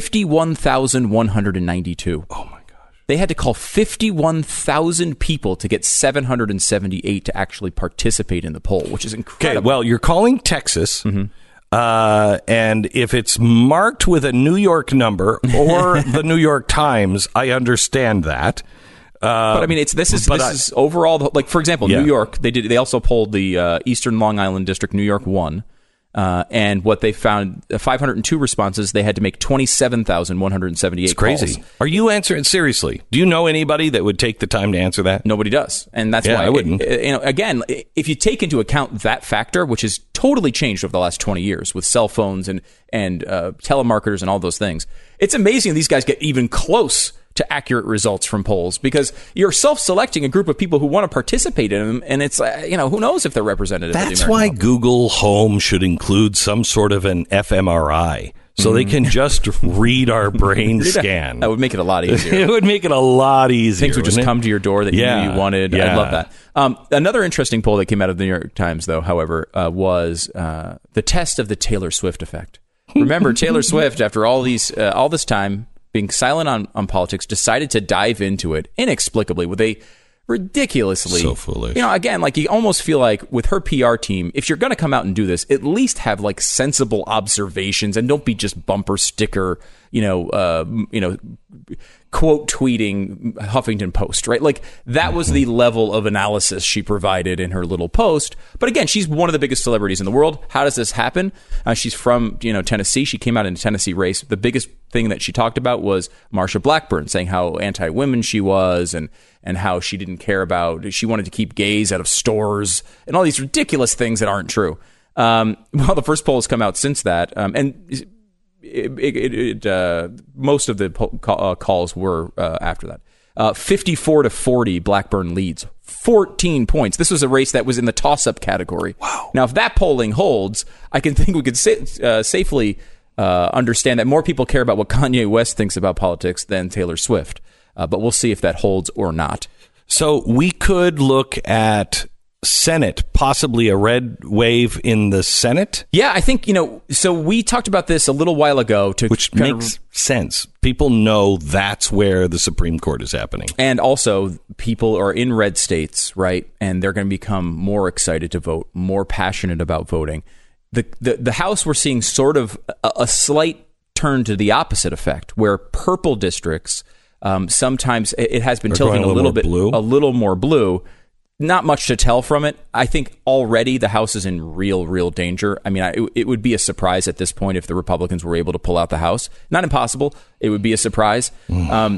51,192. Oh, my gosh. They had to call 51,000 people to get 778 to actually participate in the poll, which is incredible. Okay, well, you're calling Texas, and if it's marked with a New York number or the New York Times, I understand that. But I mean, this is overall, like, for example, New York, they also polled the Eastern Long Island District. New York won. And what they found, 502 responses, they had to make 27,178 It's crazy. calls. Are you answering seriously? Do you know anybody that would take the time to answer that? Nobody does. And that's why I wouldn't. Again, if you take into account that factor, which has totally changed over the last 20 years with cell phones and telemarketers and all those things, it's amazing these guys get even close to accurate results from polls because you're self-selecting a group of people who want to participate in them, and it's who knows if they're representative. That's why Google Home should include some sort of an fMRI so they can just read our brain scan. That would make it a lot easier. It would make it a lot easier. Things would just come to your door that you knew you wanted. Yeah. I love that. Another interesting poll that came out of the New York Times, though, however, was the test of the Taylor Swift effect. Remember, Taylor Swift, after all this time being silent on politics, decided to dive into it inexplicably with a ridiculously... So foolish. Again, like you almost feel like with her PR team, if you're going to come out and do this, at least have like sensible observations and don't be just bumper sticker, quote tweeting Huffington Post, right? Like that was the level of analysis she provided in her little post. But again, she's one of the biggest celebrities in the world. How does this happen? She's from, Tennessee. She came out in a Tennessee race. The biggest thing that she talked about was Marsha Blackburn, saying how anti-women she was and how she didn't care about, she wanted to keep gays out of stores and all these ridiculous things that aren't true. Well, the first poll has come out since that. And most of the calls were after that. 54-40, Blackburn leads 14 points. This was a race that was in the toss-up category. Wow. Now, if that polling holds, I can think we could safely understand that more people care about what Kanye West thinks about politics than Taylor Swift. But we'll see if that holds or not. So we could look at Senate, possibly a red wave in the Senate? Yeah, I think, so we talked about this a little while ago. Which makes sense. People know that's where the Supreme Court is happening. And also, people are in red states, right? And they're going to become more excited to vote, more passionate about voting. The House, we're seeing sort of a slight turn to the opposite effect, where purple districts, sometimes it has been tilting a little more blue. Not much to tell from it. I think already the House is in real danger. I mean, it would be a surprise at this point if the Republicans were able to pull out the House. Not impossible. It would be a surprise.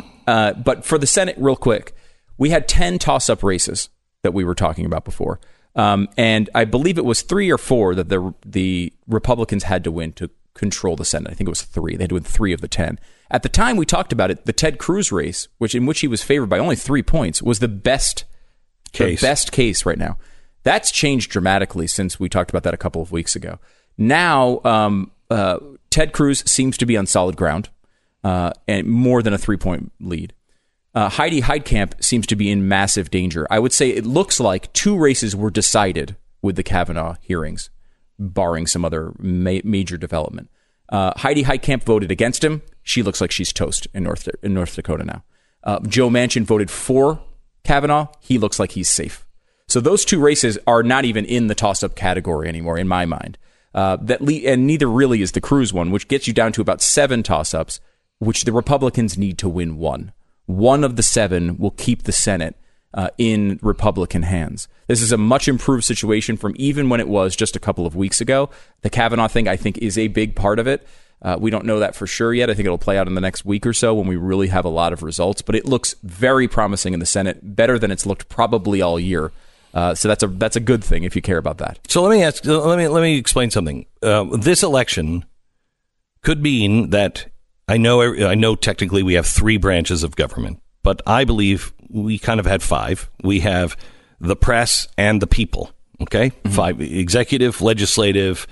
But for the Senate, real quick, we had 10 toss-up races that we were talking about before. And I believe it was 3 or 4 that the Republicans had to win to control the Senate. I think it was 3. They had to win 3 of the 10. At the time we talked about it, the Ted Cruz race, in which he was favored by only 3 points, was the best case right now. That's changed dramatically since we talked about that a couple of weeks ago. Now, Ted Cruz seems to be on solid ground, and more than a 3-point lead. Heidi Heitkamp seems to be in massive danger. I would say it looks like 2 races were decided with the Kavanaugh hearings, barring some other major development. Heidi Heitkamp voted against him. She looks like she's toast in North Dakota now. Joe Manchin voted for Kavanaugh. He looks like he's safe. So those 2 races are not even in the toss-up category anymore, in my mind. And neither really is the Cruz one, which gets you down to about 7 toss-ups, which the Republicans need to win 1. 1 of the 7 will keep the Senate in Republican hands. This is a much improved situation from even when it was just a couple of weeks ago. The Kavanaugh thing, I think, is a big part of it. We don't know that for sure yet. I think it'll play out in the next week or so when we really have a lot of results. But it looks very promising in the Senate, better than it's looked probably all year. So that's a good thing if you care about that. So let me explain something. This election could mean that I know technically we have 3 branches of government, but I believe we kind of had 5. We have the press and the people. Okay, 5: executive, legislative,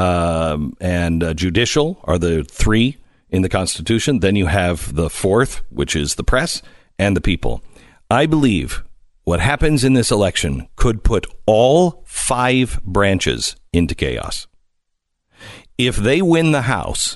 and judicial are the 3 in the Constitution. Then you have the 4th, which is the press and the people. I believe what happens in this election could put all 5 branches into chaos. If they win the House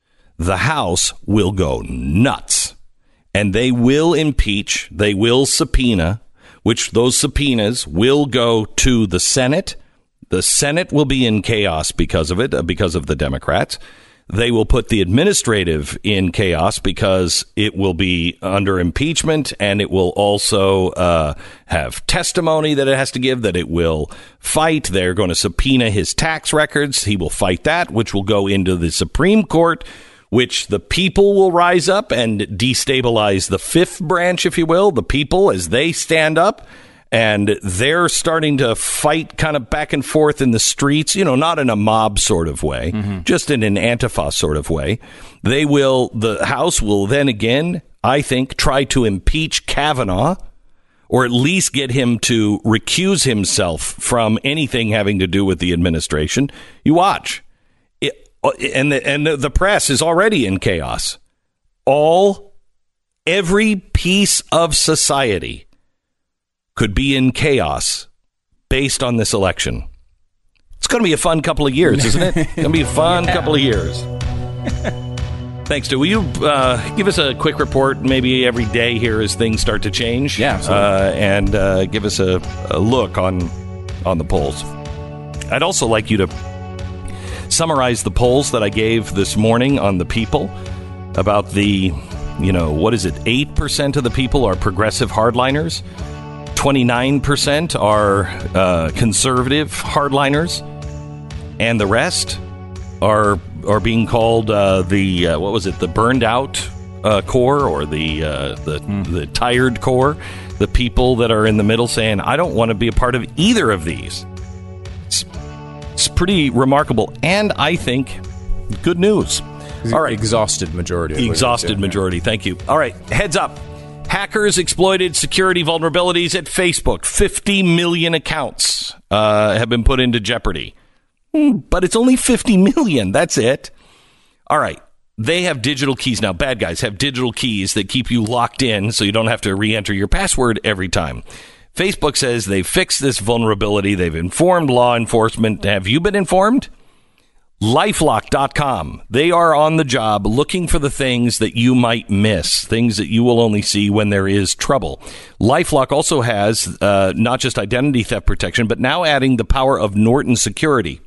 will go nuts, and they will impeach, they will subpoena, which those subpoenas will go to the Senate. The Senate will be in chaos because of it, because of the Democrats. They will put the administrative in chaos because it will be under impeachment, and it will also have testimony that it has to give, that it will fight. They're going to subpoena his tax records. He will fight that, which will go into the Supreme Court, which the people will rise up and destabilize the 5th branch, if you will, the people as they stand up. And they're starting to fight kind of back and forth in the streets, not in a mob sort of way, just in an Antifa sort of way. The House will then again, I think, try to impeach Kavanaugh, or at least get him to recuse himself from anything having to do with the administration. You watch. And the press is already in chaos. Every piece of society could be in chaos based on this election. It's going to be a fun couple of years, isn't it? It's going to be a fun couple of years. Thanks, Stu. Will you give us a quick report maybe every day here as things start to change? Yeah, absolutely. And give us a look on the polls. I'd also like you to summarize the polls that I gave this morning on the people about the, what is it? 8% of the people are progressive hardliners. 29% are conservative hardliners, and the rest are being called the burned out core, or the tired core, the people that are in the middle saying, I don't want to be a part of either of these. It's pretty remarkable, and I think good news. All right, exhausted majority. Exhausted majority. Thank you. All right, heads up. Hackers exploited security vulnerabilities at Facebook. 50 million accounts have been put into jeopardy. But it's only 50 million. That's it. All right. They have digital keys now. Bad guys have digital keys that keep you locked in so you don't have to re-enter your password every time. Facebook says they've fixed this vulnerability. They've informed law enforcement. Have you been informed? LifeLock.com. They are on the job looking for the things that you might miss, things that you will only see when there is trouble. LifeLock also has not just identity theft protection, but now adding the power of Norton security.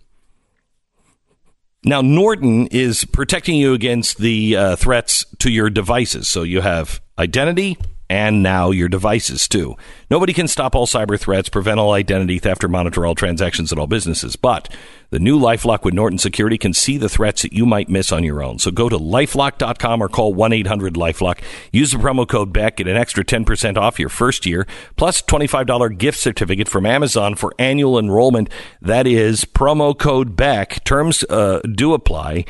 Now, Norton is protecting you against the threats to your devices. So you have identity and now your devices, too. Nobody can stop all cyber threats, prevent all identity theft, or monitor all transactions at all businesses. But the new LifeLock with Norton Security can see the threats that you might miss on your own. So go to LifeLock.com or call 1-800-LifeLock. Use the promo code BECK. Get an extra 10% off your first year, plus $25 gift certificate from Amazon for annual enrollment. That is promo code BECK. Terms do apply.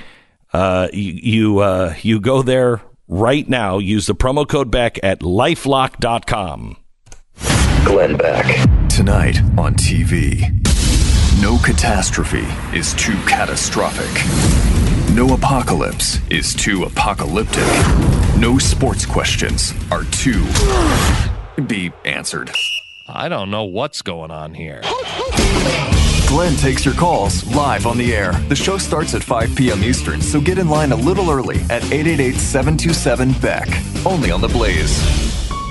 You go there right now. Use the promo code BECK at LifeLock.com. Glenn Beck. Tonight on TV. No catastrophe is too catastrophic. No apocalypse is too apocalyptic. No sports questions are too be answered. I don't know what's going on here. Glenn takes your calls live on the air. The show starts at 5 p.m. Eastern, so get in line a little early at 888-727-BECK. Only on The Blaze.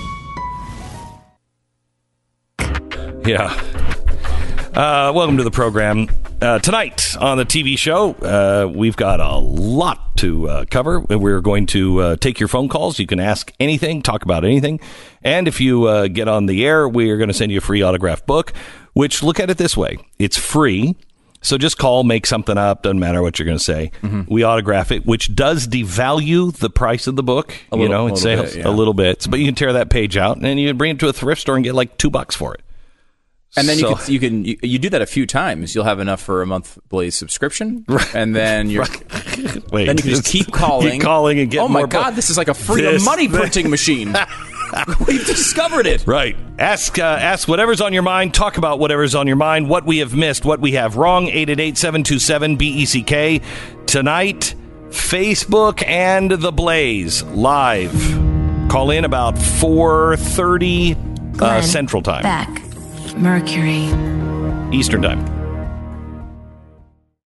Yeah. Welcome to the program. Tonight on the TV show, we've got a lot to cover. We're going to take your phone calls. You can ask anything, talk about anything. And if you get on the air, we are going to send you a free autographed book, which, look at it this way. It's free. So just call, make something up. Doesn't matter what you're going to say. Mm-hmm. We autograph it, which does devalue the price of the book. A little bit. But you can tear that page out and you can bring it to a thrift store and get like $2 for it. And then you do that a few times. You'll have enough for a month Blaze subscription, and then then you can just keep calling, and get more. Oh my God, this is like a free money printing machine. We've discovered it. Right. Ask whatever's on your mind. Talk about whatever's on your mind. What we have missed. What we have wrong. 888-727-BECK. Tonight, Facebook and The Blaze live. Call in about 4:30 Central Time. Beck. Mercury. Eastern Time.